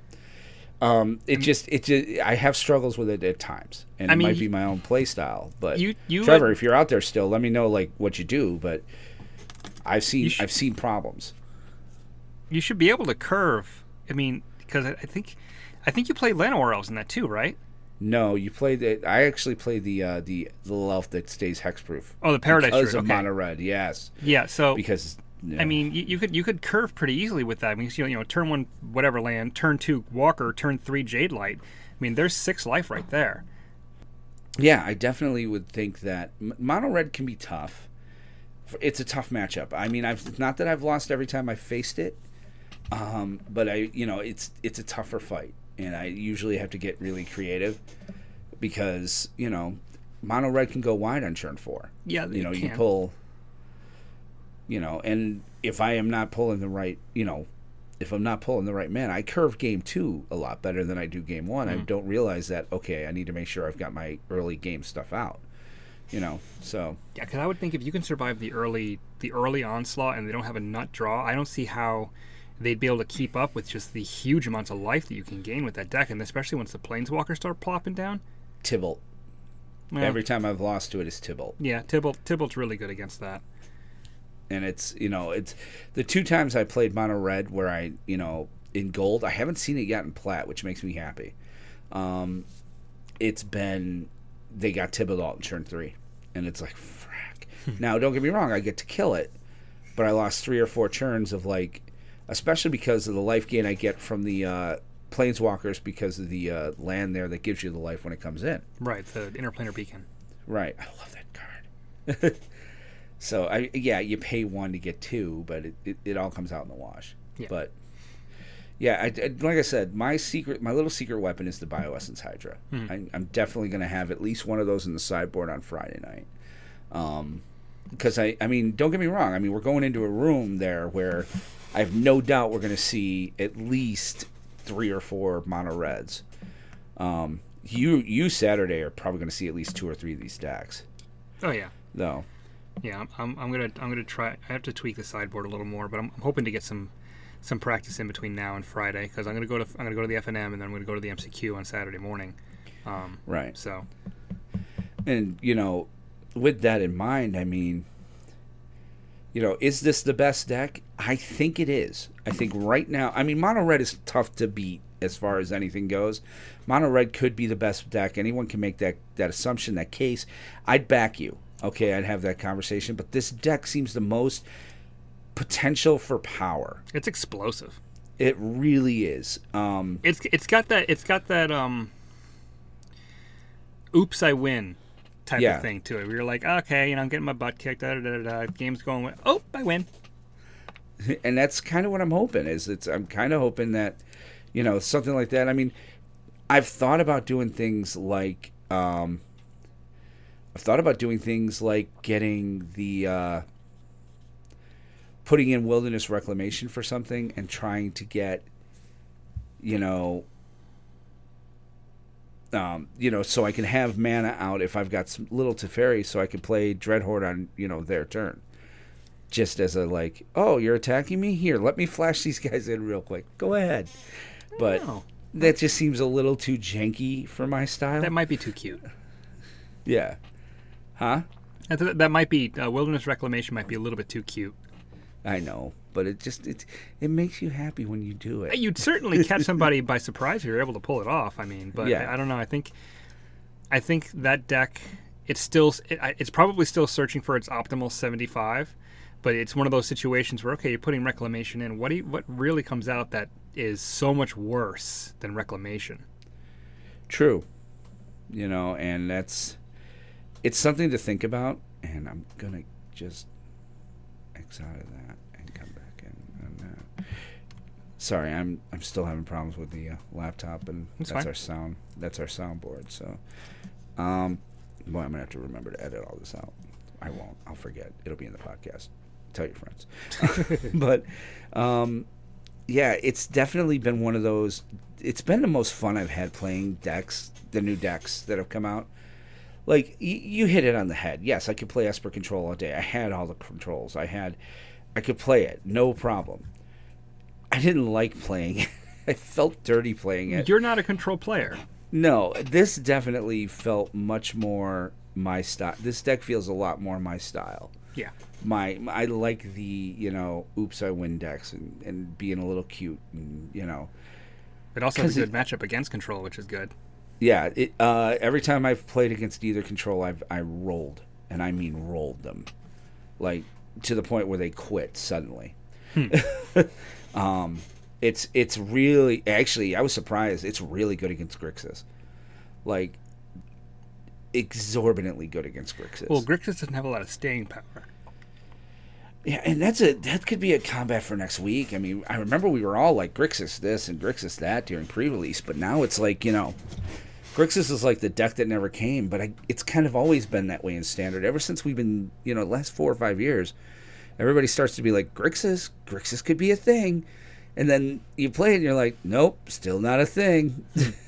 I have struggles with it at times, and it might be my own play style. But Trevor, if you're out there still, let me know like what you do. But I've seen problems. You should be able to curve. I mean, because I think you played Llanowar Elves in that too, right? No, you played it. I actually played the little elf that stays hexproof. Oh, the Paradise because Druid, of mono red. Yes. Yeah. So because. Yeah. I mean, you could curve pretty easily with that. I mean, turn 1 whatever land, turn 2 Walker, turn 3 Jade Light. I mean, there's 6 life right there. Yeah, I definitely would think that mono red can be tough. It's a tough matchup. I mean, not that I've lost every time I faced it, but it's a tougher fight, and I usually have to get really creative because mono red can go wide on turn 4. Yeah, you pull. And if I am not pulling the right, if I'm not pulling the right man, I curve game 2 a lot better than I do game 1. I don't realize that, okay, I need to make sure I've got my early game stuff out, so. Yeah, because I would think if you can survive the early onslaught and they don't have a nut draw, I don't see how they'd be able to keep up with just the huge amounts of life that you can gain with that deck, and especially once the Planeswalkers start plopping down. Tibalt. Well, every time I've lost to it is Tibalt. Yeah, Tibalt's really good against that. And it's the 2 times I played mono red where I, in gold, I haven't seen it yet in plat, which makes me happy. It's been, they got Tibalt in turn 3, and it's like, frack. Now, don't get me wrong, I get to kill it, but I lost 3 or 4 turns of especially because of the life gain I get from the Planeswalkers because of the land there that gives you the life when it comes in. Right, the Interplanar Beacon. Right, I love that card. So you pay 1 to get 2, but it all comes out in the wash. Yeah. But yeah, like I said, my little secret weapon is the Bioessence Hydra. I'm definitely going to have at least one of those in the sideboard on Friday night. Because I mean, don't get me wrong. I mean, we're going into a room there where I have no doubt we're going to see at least 3 or 4 mono reds. You Saturday are probably going to see at least 2 or 3 of these decks. Oh yeah. Though. Yeah, I'm gonna try. I have to tweak the sideboard a little more, but I'm hoping to get some practice in between now and Friday because I'm gonna go to the FNM and then I'm gonna go to the MCQ on Saturday morning. Right. So. And with that in mind, I mean, is this the best deck? I think it is. I think right now, I mean, mono red is tough to beat as far as anything goes. Mono red could be the best deck. Anyone can make that assumption, that case. I'd back you. Okay, I'd have that conversation, but this deck seems the most potential for power. It's explosive. It really is. It's got that oops, I win type of thing to it. Where you're like, okay, I'm getting my butt kicked. Game's going. Oh, I win. And that's kind of what I'm hoping. I'm kind of hoping that something like that. I mean, I've thought about doing things like. Getting the putting in Wilderness Reclamation for something and trying to get so I can have mana out if I've got some little Teferi, so I can play Dreadhorde on their turn, just as a oh, you're attacking me, here, let me flash these guys in real quick, go ahead. But that just seems a little too janky for my style. That might be too cute. Yeah. Huh? That might be Wilderness Reclamation might be a little bit too cute. I know, but it makes you happy when you do it. You'd certainly catch somebody by surprise if you're able to pull it off. I mean, but Yeah. I don't know. I think that deck, it's probably still searching for its optimal 75, but it's one of those situations where, okay, you're putting Reclamation in. What really comes out that is so much worse than Reclamation? True. And it's something to think about, and I'm going to just X out of that and come back in on that. Sorry, I'm still having problems with the laptop, and That's that's fine. our sound. That's our soundboard. So, boy, I'm gonna have to remember to edit all this out. I won't. I'll forget. It'll be in the podcast. Tell your friends. But, yeah, it's definitely been one of those. It's been the most fun I've had playing decks, the new decks that have come out. Like, you hit it on the head. Yes, I could play Esper Control all day. I had all the controls. I could play it, no problem. I didn't like playing it. I felt dirty playing it. You're not a control player. No, this definitely felt much more my style. This deck feels a lot more my style. Yeah. I like the, oops, I win decks and being a little cute and, It also has a 'Cause good matchup against control, which is good. Yeah, every time I've played against either control, I rolled, and I mean rolled them, like to the point where they quit suddenly. It's really, actually, I was surprised. It's really good against Grixis, like exorbitantly good against Grixis. Well, Grixis doesn't have a lot of staying power. Yeah, and that could be a combat for next week. I mean, I remember we were all like Grixis this and Grixis that during pre-release, but now it's like, Grixis is like the deck that never came, but it's kind of always been that way in Standard. Ever since we've been, the last 4 or 5 years, everybody starts to be like, Grixis could be a thing. And then you play it and you're like, nope, still not a thing.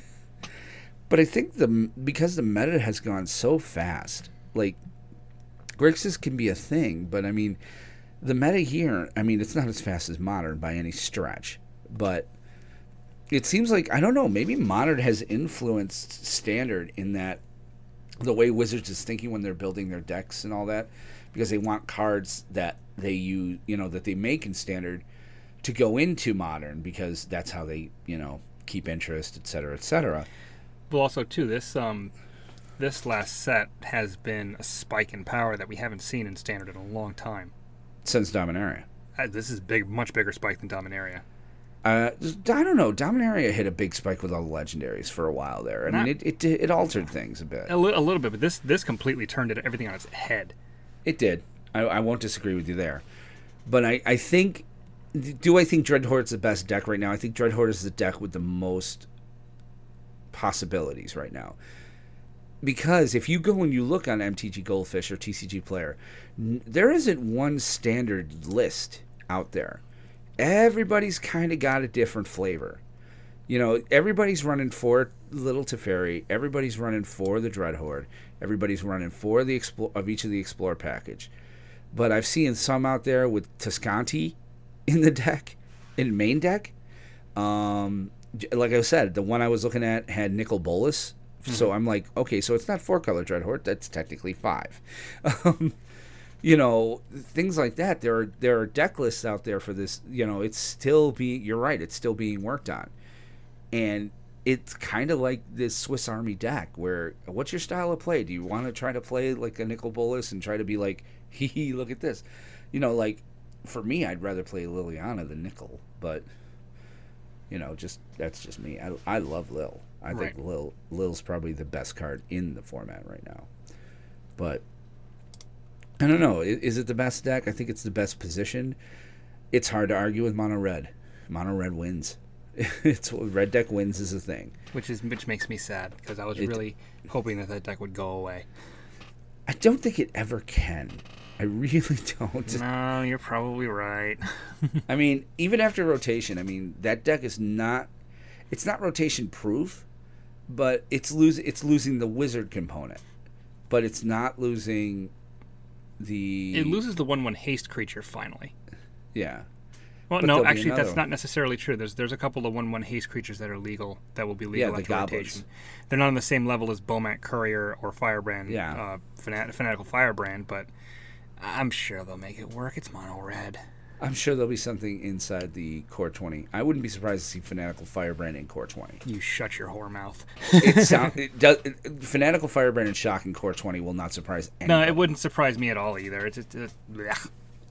But I think because the meta has gone so fast, like, Grixis can be a thing, but I mean, the meta here, I mean, it's not as fast as Modern by any stretch, but it seems like, I don't know, maybe Modern has influenced Standard in that the way Wizards is thinking when they're building their decks and all that, because they want cards that they use, that they make in Standard to go into Modern, because that's how they, keep interest, et cetera, et cetera. Well, also, too, this last set has been a spike in power that we haven't seen in Standard in a long time. Since Dominaria. This is much bigger spike than Dominaria. I don't know. Dominaria hit a big spike with all the legendaries for a while there. I mean, it altered things a bit. A little bit, but this completely turned everything on its head. It did. I won't disagree with you there. But I think... Do I think Dreadhorde is the best deck right now? I think Dreadhorde is the deck with the most possibilities right now. Because if you go and you look on MTG Goldfish or TCG Player, there isn't one standard list out there. Everybody's kind of got a different flavor. Everybody's running for Little Teferi. Everybody's running for the Dreadhorde. Everybody's running for the of each of the Explore package. But I've seen some out there with Tuscanti in the deck, in main deck. Like I said, the one I was looking at had Nicol Bolas. So I'm like, okay, so it's not 4-color Dreadhorde. That's technically 5. Things like that. There are deck lists out there for this. It's still you're right. It's still being worked on. And it's kind of like this Swiss Army deck where, what's your style of play? Do you want to try to play like a Nicol Bolas and try to be like, hee, look at this? Like, for me, I'd rather play Liliana than Nicol. But, that's just me. I love Lil. I think Lil's probably the best card in the format right now. But I don't know. Is it the best deck? I think it's the best position. It's hard to argue with Mono Red. Mono Red wins. It's Red deck wins is a thing. Which makes me sad, because I was really hoping that deck would go away. I don't think it ever can. I really don't. No, you're probably right. I mean, even after rotation, that deck is not... It's not rotation proof, but it's losing the wizard component. But it's not losing the... It loses the 1/1 haste creature, finally. Yeah. Well, But no, there'll be actually, that's another not necessarily true. There's a couple of 1/1 haste creatures that are legal, that will be legal the after goblins. rotation. They're not on the same level as Bomat Courier or Firebrand, Yeah. Fanatical Firebrand, but I'm sure they'll make it work. It's Mono Red. I'm sure there'll be something inside the Core 20. I wouldn't be surprised to see Fanatical Firebrand in Core 20. You shut your whore mouth. Fanatical Firebrand and Shock in Core 20 will not surprise No, anyone. it wouldn't surprise me at all either. It's just, blech.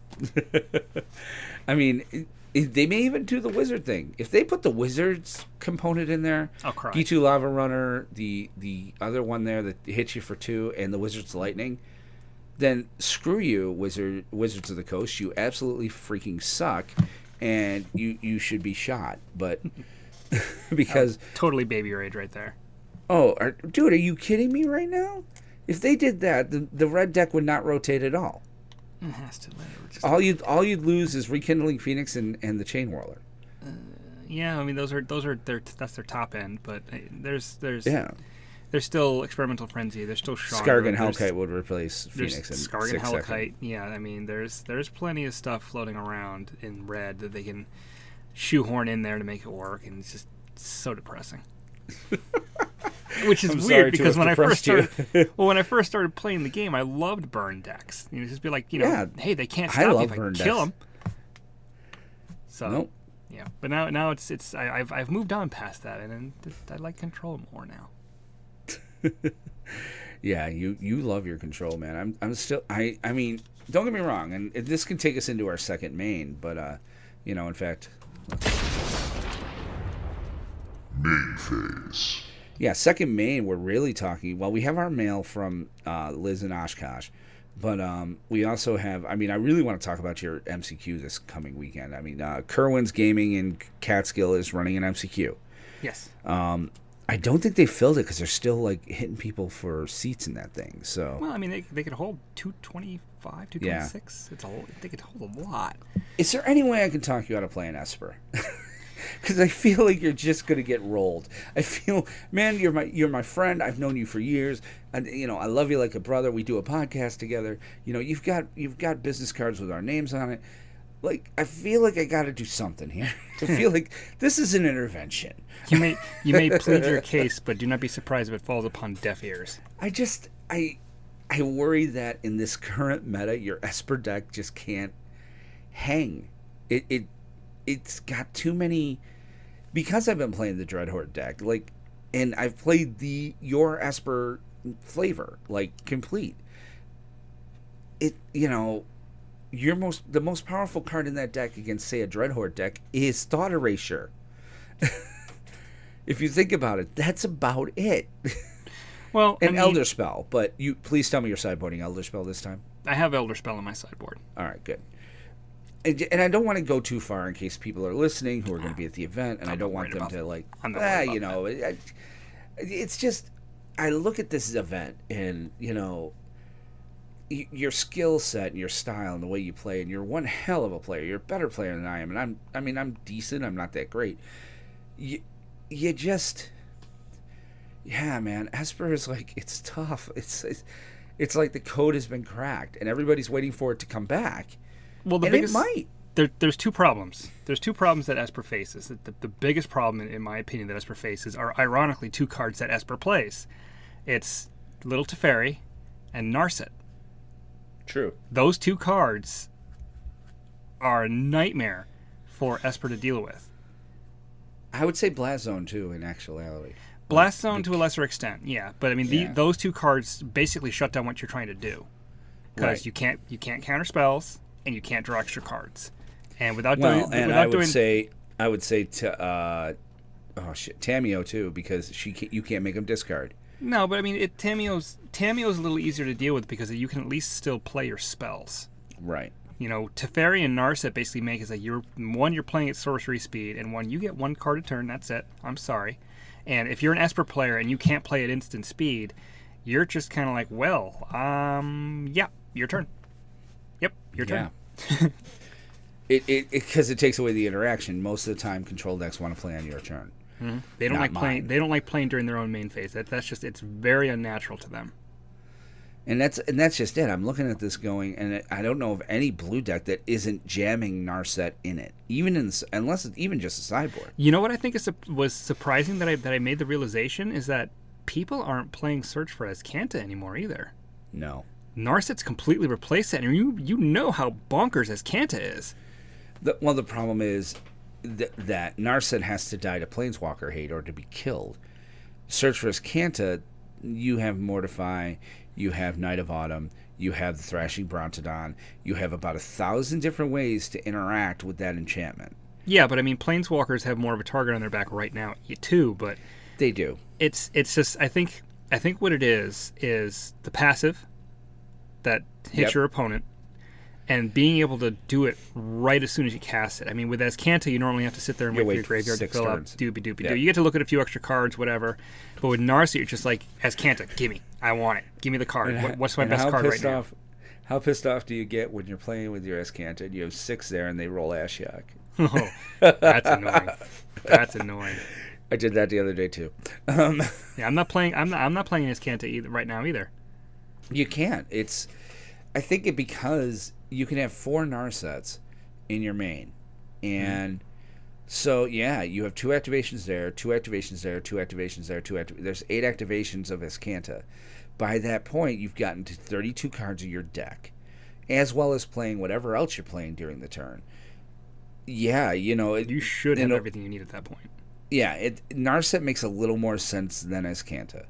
I mean, they may even do the Wizard thing. If they put the Wizards component in there, I'll cry. D2 Lava Runner, the other one there that hits you for 2, and the Wizards Lightning, then screw you, Wizards of the Coast. You absolutely freaking suck, and you should be shot. But because Totally baby rage right there. dude, are you kidding me right now? If they did that, the red deck would not rotate at all. It has to. All you'd lose is Rekindling Phoenix and the Chain Whirler. Yeah, I mean that's their top end, but there's Yeah. There's still Experimental Frenzy. There's still Chandra. Skargan Hellkite would replace Phoenix in Skargan 6 Hellkite. seconds. Yeah, I mean there's plenty of stuff floating around in red that they can shoehorn in there to make it work, and it's just so depressing. Which is I'm sorry weird to because have when I first depressed you. started, when I first started playing the game, I loved burn decks. You know, just be like, Yeah, hey, they can't I stop me love if I burn kill decks. them. So Nope. yeah, but now I've moved on past that, and I like control more now. Yeah, you love your control, man. I'm still I mean, don't get me wrong, and this can take us into our second main, but in fact, Main phase. yeah, second main, we're really talking. Well, we have our mail from Liz and Oshkosh, but we also have. I mean, I really want to talk about your MCQ this coming weekend. I mean, Kerwin's Gaming in Catskill is running an MCQ. Yes. I don't think they filled it because they're still like hitting people for seats in that thing. So Well, I mean, they could hold 225, 226. They could hold a lot. is there any way I can talk you out of playing Esper? Because I feel like you're just gonna get rolled. I feel, man, you're my friend. I've known you for years, and I love you like a brother. We do a podcast together. You've got business cards with our names on it. Like, I feel like I got to do something here. I feel like this is an intervention. You may plead your case, but do not be surprised if it falls upon deaf ears. I worry that in this current meta, your Esper deck just can't hang. It's got too many, because I've been playing the Dreadhorde deck, like, and I've played your Esper flavor, like, complete. The most powerful card in that deck against, say, a Dreadhorde deck is Thought Erasure. If you think about it, that's about it. Well, And Elder Spell, but please tell me you're sideboarding Elder Spell this time. I have Elder Spell on my sideboard. All right, good. And I don't want to go too far in case people are listening who are going to be at the event, and I don't want them to like. I'm not worried about It's just I look at this event, and your skill set and your style and the way you play, and you're one hell of a player. You're a better player than I am, and I'm decent. I'm not that great. You just, yeah, man. Esper is like, it's tough. It's like the code has been cracked, and everybody's waiting for it to come back. Well, It might. There's two problems. There's two problems that Esper faces. The biggest problem, in my opinion, that Esper faces are ironically two cards that Esper plays. It's Little Teferi and Narset. True. Those two cards are a nightmare for Esper to deal with. I would say Blast Zone too, in actuality. Blast Zone to a lesser extent, yeah. But I mean, Yeah. those two cards basically shut down what you're trying to do, because Right. you can't counter spells and you can't draw extra cards. And without Well, doing, and without I would doing, say to Tamio too, because you can't make him discard. no, but I mean, Tamio's a little easier to deal with because you can at least still play your spells. Right. Teferi and Narset basically make it that you're playing at sorcery speed, and one, you get one card a turn. That's it. I'm sorry. And if you're an Esper player and you can't play at instant speed, you're just kind of like, well, yeah, your turn. Yep, your turn. Yeah. Because it takes away the interaction. Most of the time, control decks want to play on your turn. They don't Not like playing. mine. They don't like playing during their own main phase. That's just, it's very unnatural to them. And that's just it. I'm looking at this going, and I don't know of any blue deck that isn't jamming Narset in it, unless it's even just a sideboard. You know what I think was surprising that I made the realization is that people aren't playing Search for Azcanta anymore either. No. Narset's completely replaced that, and you know how bonkers Azcanta is. The problem is that Narset has to die to Planeswalker hate or to be killed. Search for Azcanta, you have Mortify, you have Knight of Autumn, you have the Thrashing Brontodon, you have about 1,000 different ways to interact with that enchantment. Yeah, but I mean, Planeswalkers have more of a target on their back right now, too, but... They do. It's just, I think what it is the passive that hits your opponent, and being able to do it right as soon as you cast it. I mean, with Azcanta, you normally have to sit there and wait for your graveyard to fill up. Doopy-doopy-doo. You get to look at a few extra cards, whatever. But with Narset, you're just like, Azcanta, gimme. I want it. Give me the card. What's my best card right now? How pissed off do you get when you're playing with your Azcanta and you have 6 there and they roll Ashiok? Oh, that's annoying. That's annoying. I did that the other day too. Yeah, I'm not playing Azcanta right now either. You can't. I think because you can have 4 Narsets in your main. And so, yeah, you have 2 activations there, 2 activations there, 2 activations there, there's 8 activations of Azcanta. By that point, you've gotten to 32 cards of your deck, as well as playing whatever else you're playing during the turn. Yeah, you should have everything you need at that point. Yeah, Narset makes a little more sense than Azcanta.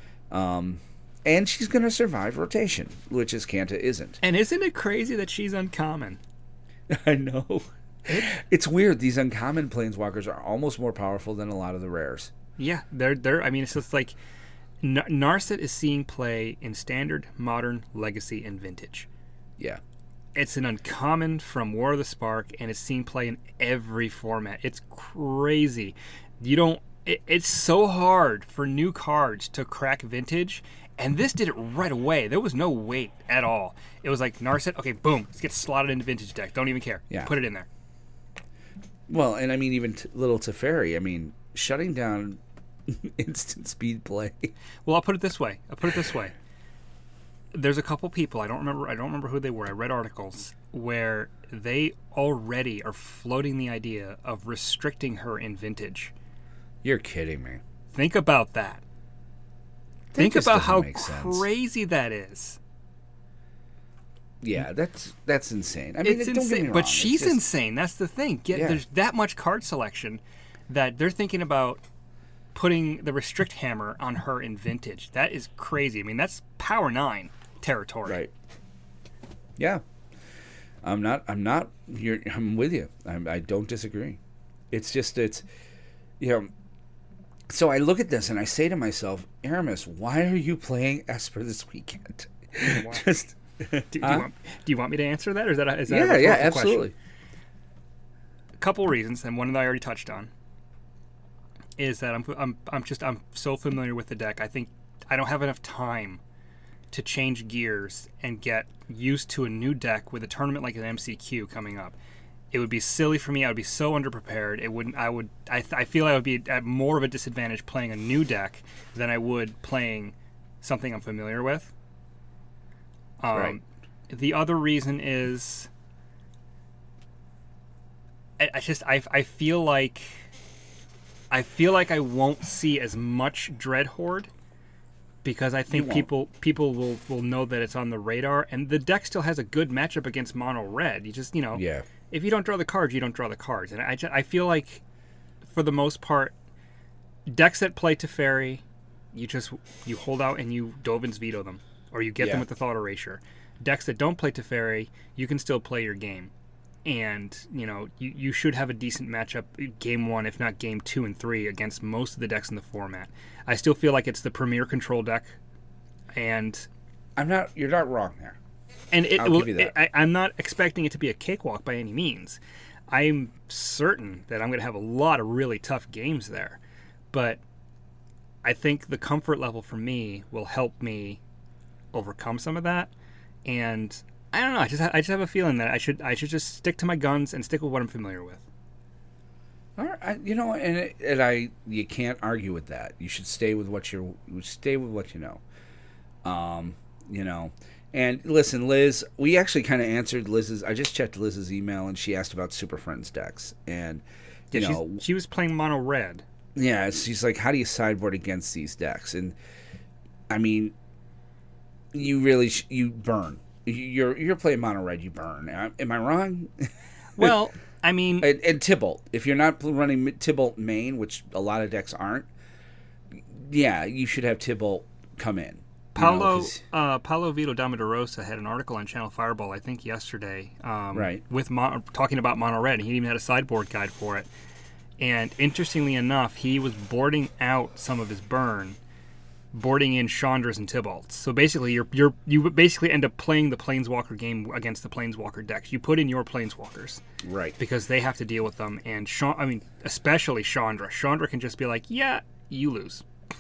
And she's going to survive rotation, which Azcanta isn't. And isn't it crazy that she's uncommon? I know. It's weird. These uncommon Planeswalkers are almost more powerful than a lot of the rares. Yeah, they're. I mean, it's just like Narset is seeing play in Standard, Modern, Legacy, and Vintage. Yeah. It's an uncommon from War of the Spark, and it's seeing play in every format. It's crazy. It's so hard for new cards to crack Vintage. And this did it right away. There was no wait at all. It was like, Narset, okay, boom, let's get slotted into Vintage deck. Don't even care. Yeah. Put it in there. Well, and I mean, even little Teferi, I mean, shutting down instant speed play. Well, I'll put it this way. There's a couple people, I don't remember who they were. I read articles where they already are floating the idea of restricting her in Vintage. You're kidding me. Think about that. Think about how crazy that is. Yeah, that's insane. I mean, it's don't insane, get me wrong. but she's insane. That's the thing. There's that much card selection that they're thinking about putting the restrict hammer on her in Vintage. That is crazy. I mean, that's Power 9 territory. Right. Yeah. I'm with you. I don't disagree. It's just so I look at this and I say to myself, Aramis, why are you playing Esper this weekend? Just do you want me to answer that, or is that a yeah, absolutely. Question? A couple reasons, and one that I already touched on is that I'm so familiar with the deck. I think I don't have enough time to change gears and get used to a new deck with a tournament like an MCQ coming up. It would be silly for me. I would be so underprepared. I feel I would be at more of a disadvantage playing a new deck than I would playing something I'm familiar with. Right. The other reason is I feel like I won't see as much Dread Horde because I think people will know that it's on the radar, and the deck still has a good matchup against mono red. You just yeah. If you don't draw the cards, you don't draw the cards. And I feel like, for the most part, decks that play Teferi, you hold out and you Dovin's Veto them. Or you get them with the Thought Erasure. Decks that don't play Teferi, you can still play your game. And, you should have a decent matchup game 1, if not game 2 and 3, against most of the decks in the format. I still feel like it's the premier control deck. And you're not wrong there. And I'm not expecting it to be a cakewalk by any means. I'm certain that I'm going to have a lot of really tough games there. But I think the comfort level for me will help me overcome some of that. And I don't know. I just have a feeling that I should just stick to my guns and stick with what I'm familiar with. All right, and you can't argue with that. You should stay with what you know. And listen, Liz, we actually kind of answered Liz's. I just checked Liz's email, and she asked about Super Friends decks, and she was playing mono red. Yeah, she's like, how do you sideboard against these decks? And I mean, you really you burn. You're playing mono red, you burn. Am I wrong? Well, I mean, and Tybalt. If you're not running Tybalt main, which a lot of decks aren't, yeah, you should have Tybalt come in. Paulo Vito Damaderosa had an article on Channel Fireball, I think yesterday, right, with talking about mono red. He even had a sideboard guide for it. And interestingly enough, he was boarding out some of his burn, boarding in Chandras and Tybalts. So basically, you basically end up playing the Planeswalker game against the Planeswalker decks. You put in your Planeswalkers, right, because they have to deal with them. And especially Chandra. Chandra can just be like, yeah, you lose.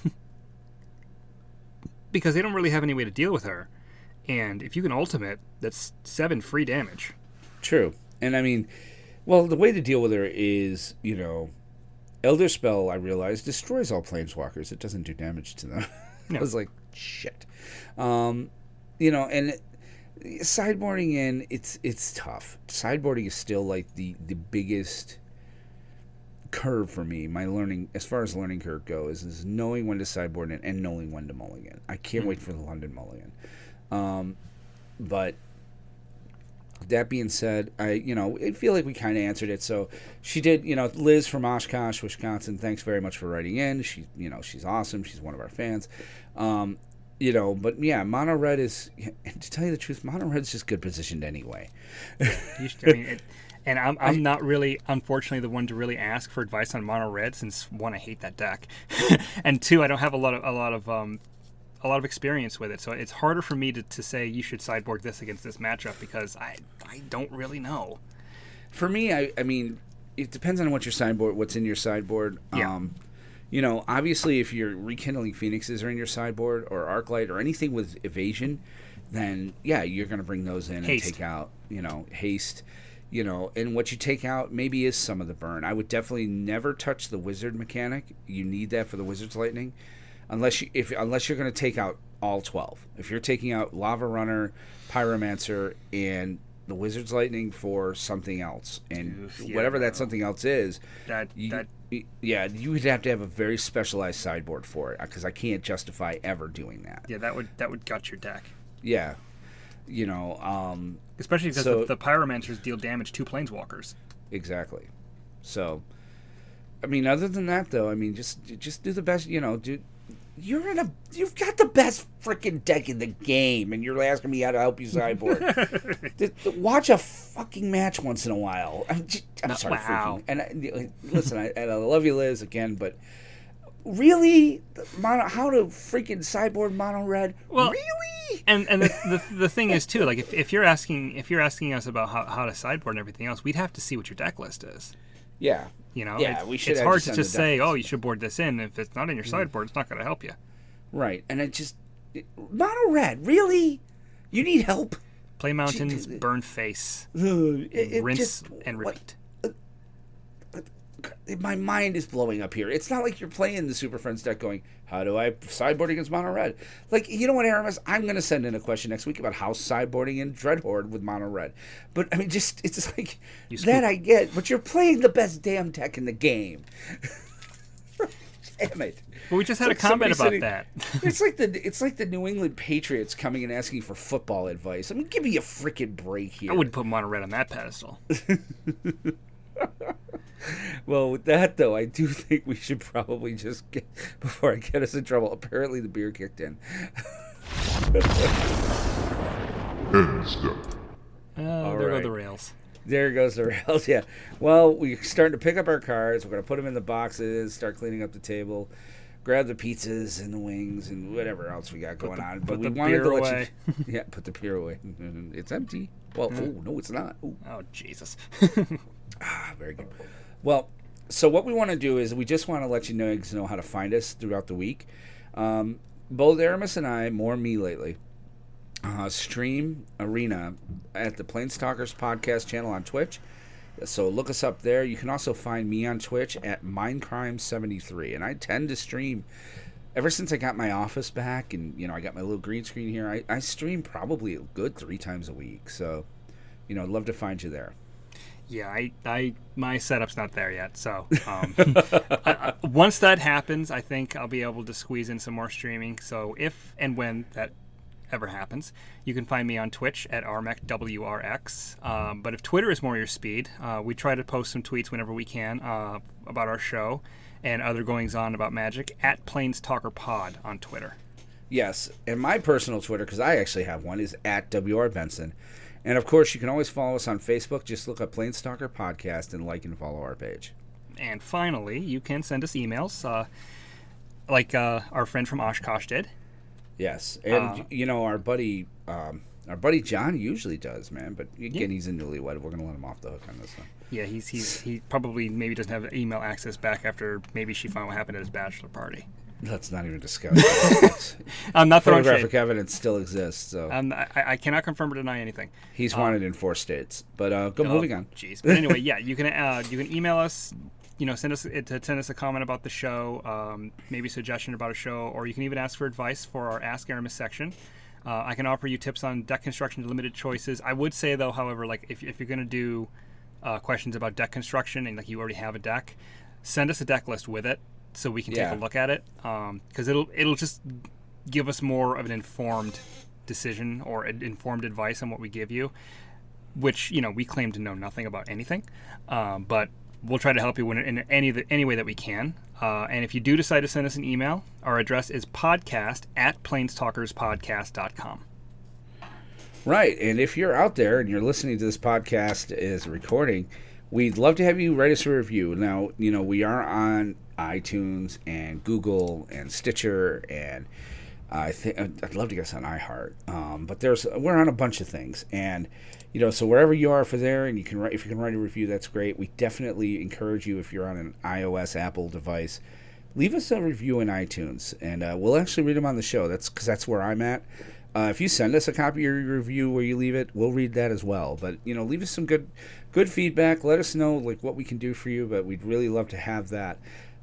Because they don't really have any way to deal with her. And if you can ultimate, that's 7 free damage. True. And I mean, well, the way to deal with her is, Elder Spell, I realized, destroys all Planeswalkers. It doesn't do damage to them. No. I was like, shit. And sideboarding in, it's tough. Sideboarding is still like the biggest curve for me. My learning, as far as learning curve goes, is knowing when to sideboard in and knowing when to mulligan. I can't wait for the London mulligan. But that being said, I feel like we kind of answered it. So she did, Liz from Oshkosh, Wisconsin, thanks very much for writing in. She, she's awesome. She's one of our fans. But yeah, mono red is, to tell you the truth, mono red's just good positioned anyway. And I'm not really, unfortunately, the one to really ask for advice on mono red, since one, I hate that deck, and two, I don't have a lot of experience with it. So it's harder for me to say you should sideboard this against this matchup, because I don't really know. For me, I mean, it depends on what's in your sideboard. Yeah. Obviously, if you're Rekindling Phoenixes are in your sideboard, or Arclight, or anything with evasion, then yeah, you're going to bring those in and take out, haste. And what you take out maybe is some of the burn. I would definitely never touch the wizard mechanic. You need that for the wizard's lightning, unless you're going to take out all 12. If you're taking out Lava Runner, Pyromancer, and the wizard's lightning for something else, and whatever that something else is, you would have to have a very specialized sideboard for it, because I can't justify ever doing that. Yeah, that would gut your deck. Yeah. Especially because the Pyromancers deal damage to Planeswalkers. Exactly. So, I mean, other than that, though, I mean, just do the best. You've got the best freaking deck in the game, and you're asking me how to help you sideboard. Watch a fucking match once in a while. I'm sorry, wow. Listen, I love you, Liz, again, but really, how to freaking sideboard mono red? Well, really? And the thing is too, like if you're asking us about how to sideboard and everything else, we'd have to see what your deck list is. Yeah. Yeah, it's hard to just say, oh, you should board this in. If it's not in your sideboard, it's not going to help you. Right, and mono red, really? You need help? Play Mountains, burn face, rinse and repeat. My mind is blowing up here. It's not like you're playing the Super Friends deck going, how do I sideboard against mono red? Like, you know what, Aramis? I'm going to send in a question next week about how sideboarding in Dreadhorde with mono red. But, I mean, it's like, that I get, but you're playing the best damn deck in the game. Damn it. Well, we just had a comment about that. It's like the New England Patriots coming and asking for football advice. I mean, give me a freaking break here. I wouldn't put mono red on that pedestal. Well, with that, though, I do think we should probably just get, before I get us in trouble, apparently the beer kicked in. End step. There go the rails. There goes the rails, yeah. Well, we're starting to pick up our cards. We're going to put them in the boxes, start cleaning up the table, grab the pizzas and the wings and whatever else we got going on. But we wanted to let you... Yeah, put the beer away. It's empty. Well, no, it's not. Ooh. Oh, Jesus. Very good. Well, so what we want to do is we just want to let you know how to find us throughout the week. Both Aramis and I, more me lately, stream Arena at the Planestalkers podcast channel on Twitch. So look us up there. You can also find me on Twitch at Mindcrime73. And I tend to stream, ever since I got my office back and, I got my little green screen here, I stream probably a good 3 times a week. So, I'd love to find you there. Yeah, my setup's not there yet. So once that happens, I think I'll be able to squeeze in some more streaming. So if and when that ever happens. You can find me on Twitch at RMECWRX. But if Twitter is more your speed, we try to post some tweets whenever we can about our show and other goings-on about Magic at PlanestalkerPod on Twitter. Yes, and my personal Twitter, because I actually have one, is at WR Benson. And, of course, you can always follow us on Facebook. Just look up Planestalker Podcast and like and follow our page. And finally, you can send us emails like our friend from Oshkosh did. Yes, and, our buddy John usually does, man. But, again, he's a newlywed. We're going to let him off the hook on this one. Yeah, he probably maybe doesn't have email access back after maybe she found what happened at his bachelor party. Let's not even discuss it. I'm not throwing Photographic shade. evidence still exists, so I cannot confirm or deny anything. He's wanted in 4 states. But moving on. Jeez. But anyway, yeah, you can email us. Send us a comment about the show, maybe a suggestion about a show, or you can even ask for advice for our Ask Aramis section. I can offer you tips on deck construction, limited choices. I would say though, however, like if you're going to do questions about deck construction and like you already have a deck, send us a deck list with it so we can take a look at it, because it'll just give us more of an informed decision or informed advice on what we give you, which we claim to know nothing about anything, but we'll try to help you in any way that we can. And if you do decide to send us an email, our address is podcast@planestalkerspodcast.com. Right, and if you're out there and you're listening to this podcast as a recording, we'd love to have you write us a review. Now, we are on iTunes and Google and Stitcher, and I think I'd love to get us on iHeart. But we're on a bunch of things, and so wherever you are for there, and if you can write a review, that's great. We definitely encourage you, if you're on an iOS Apple device, leave us a review in iTunes, and we'll actually read them on the show. That's where I'm at. If you send us a copy of your review where you leave it, we'll read that as well. But leave us some good feedback. Let us know like what we can do for you. But we'd really love to have that.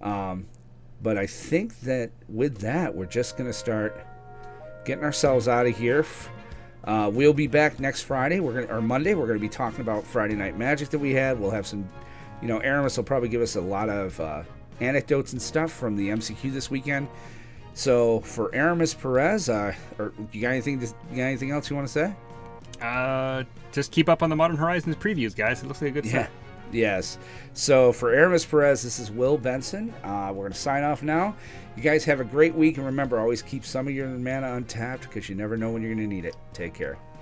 But I think that with that, we're just going to start getting ourselves out of here. We'll be back next Friday. Or Monday. We're going to be talking about Friday Night Magic that we had. We'll have some, Aramis will probably give us a lot of anecdotes and stuff from the MCQ this weekend. So for Aramis Perez, or you got anything else you want to say? Just keep up on the Modern Horizons previews, guys. It looks like a good set. Yes. So for Aramis Perez, this is Will Benson. We're going to sign off now. You guys have a great week, and remember, always keep some of your mana untapped because you never know when you're going to need it. Take care.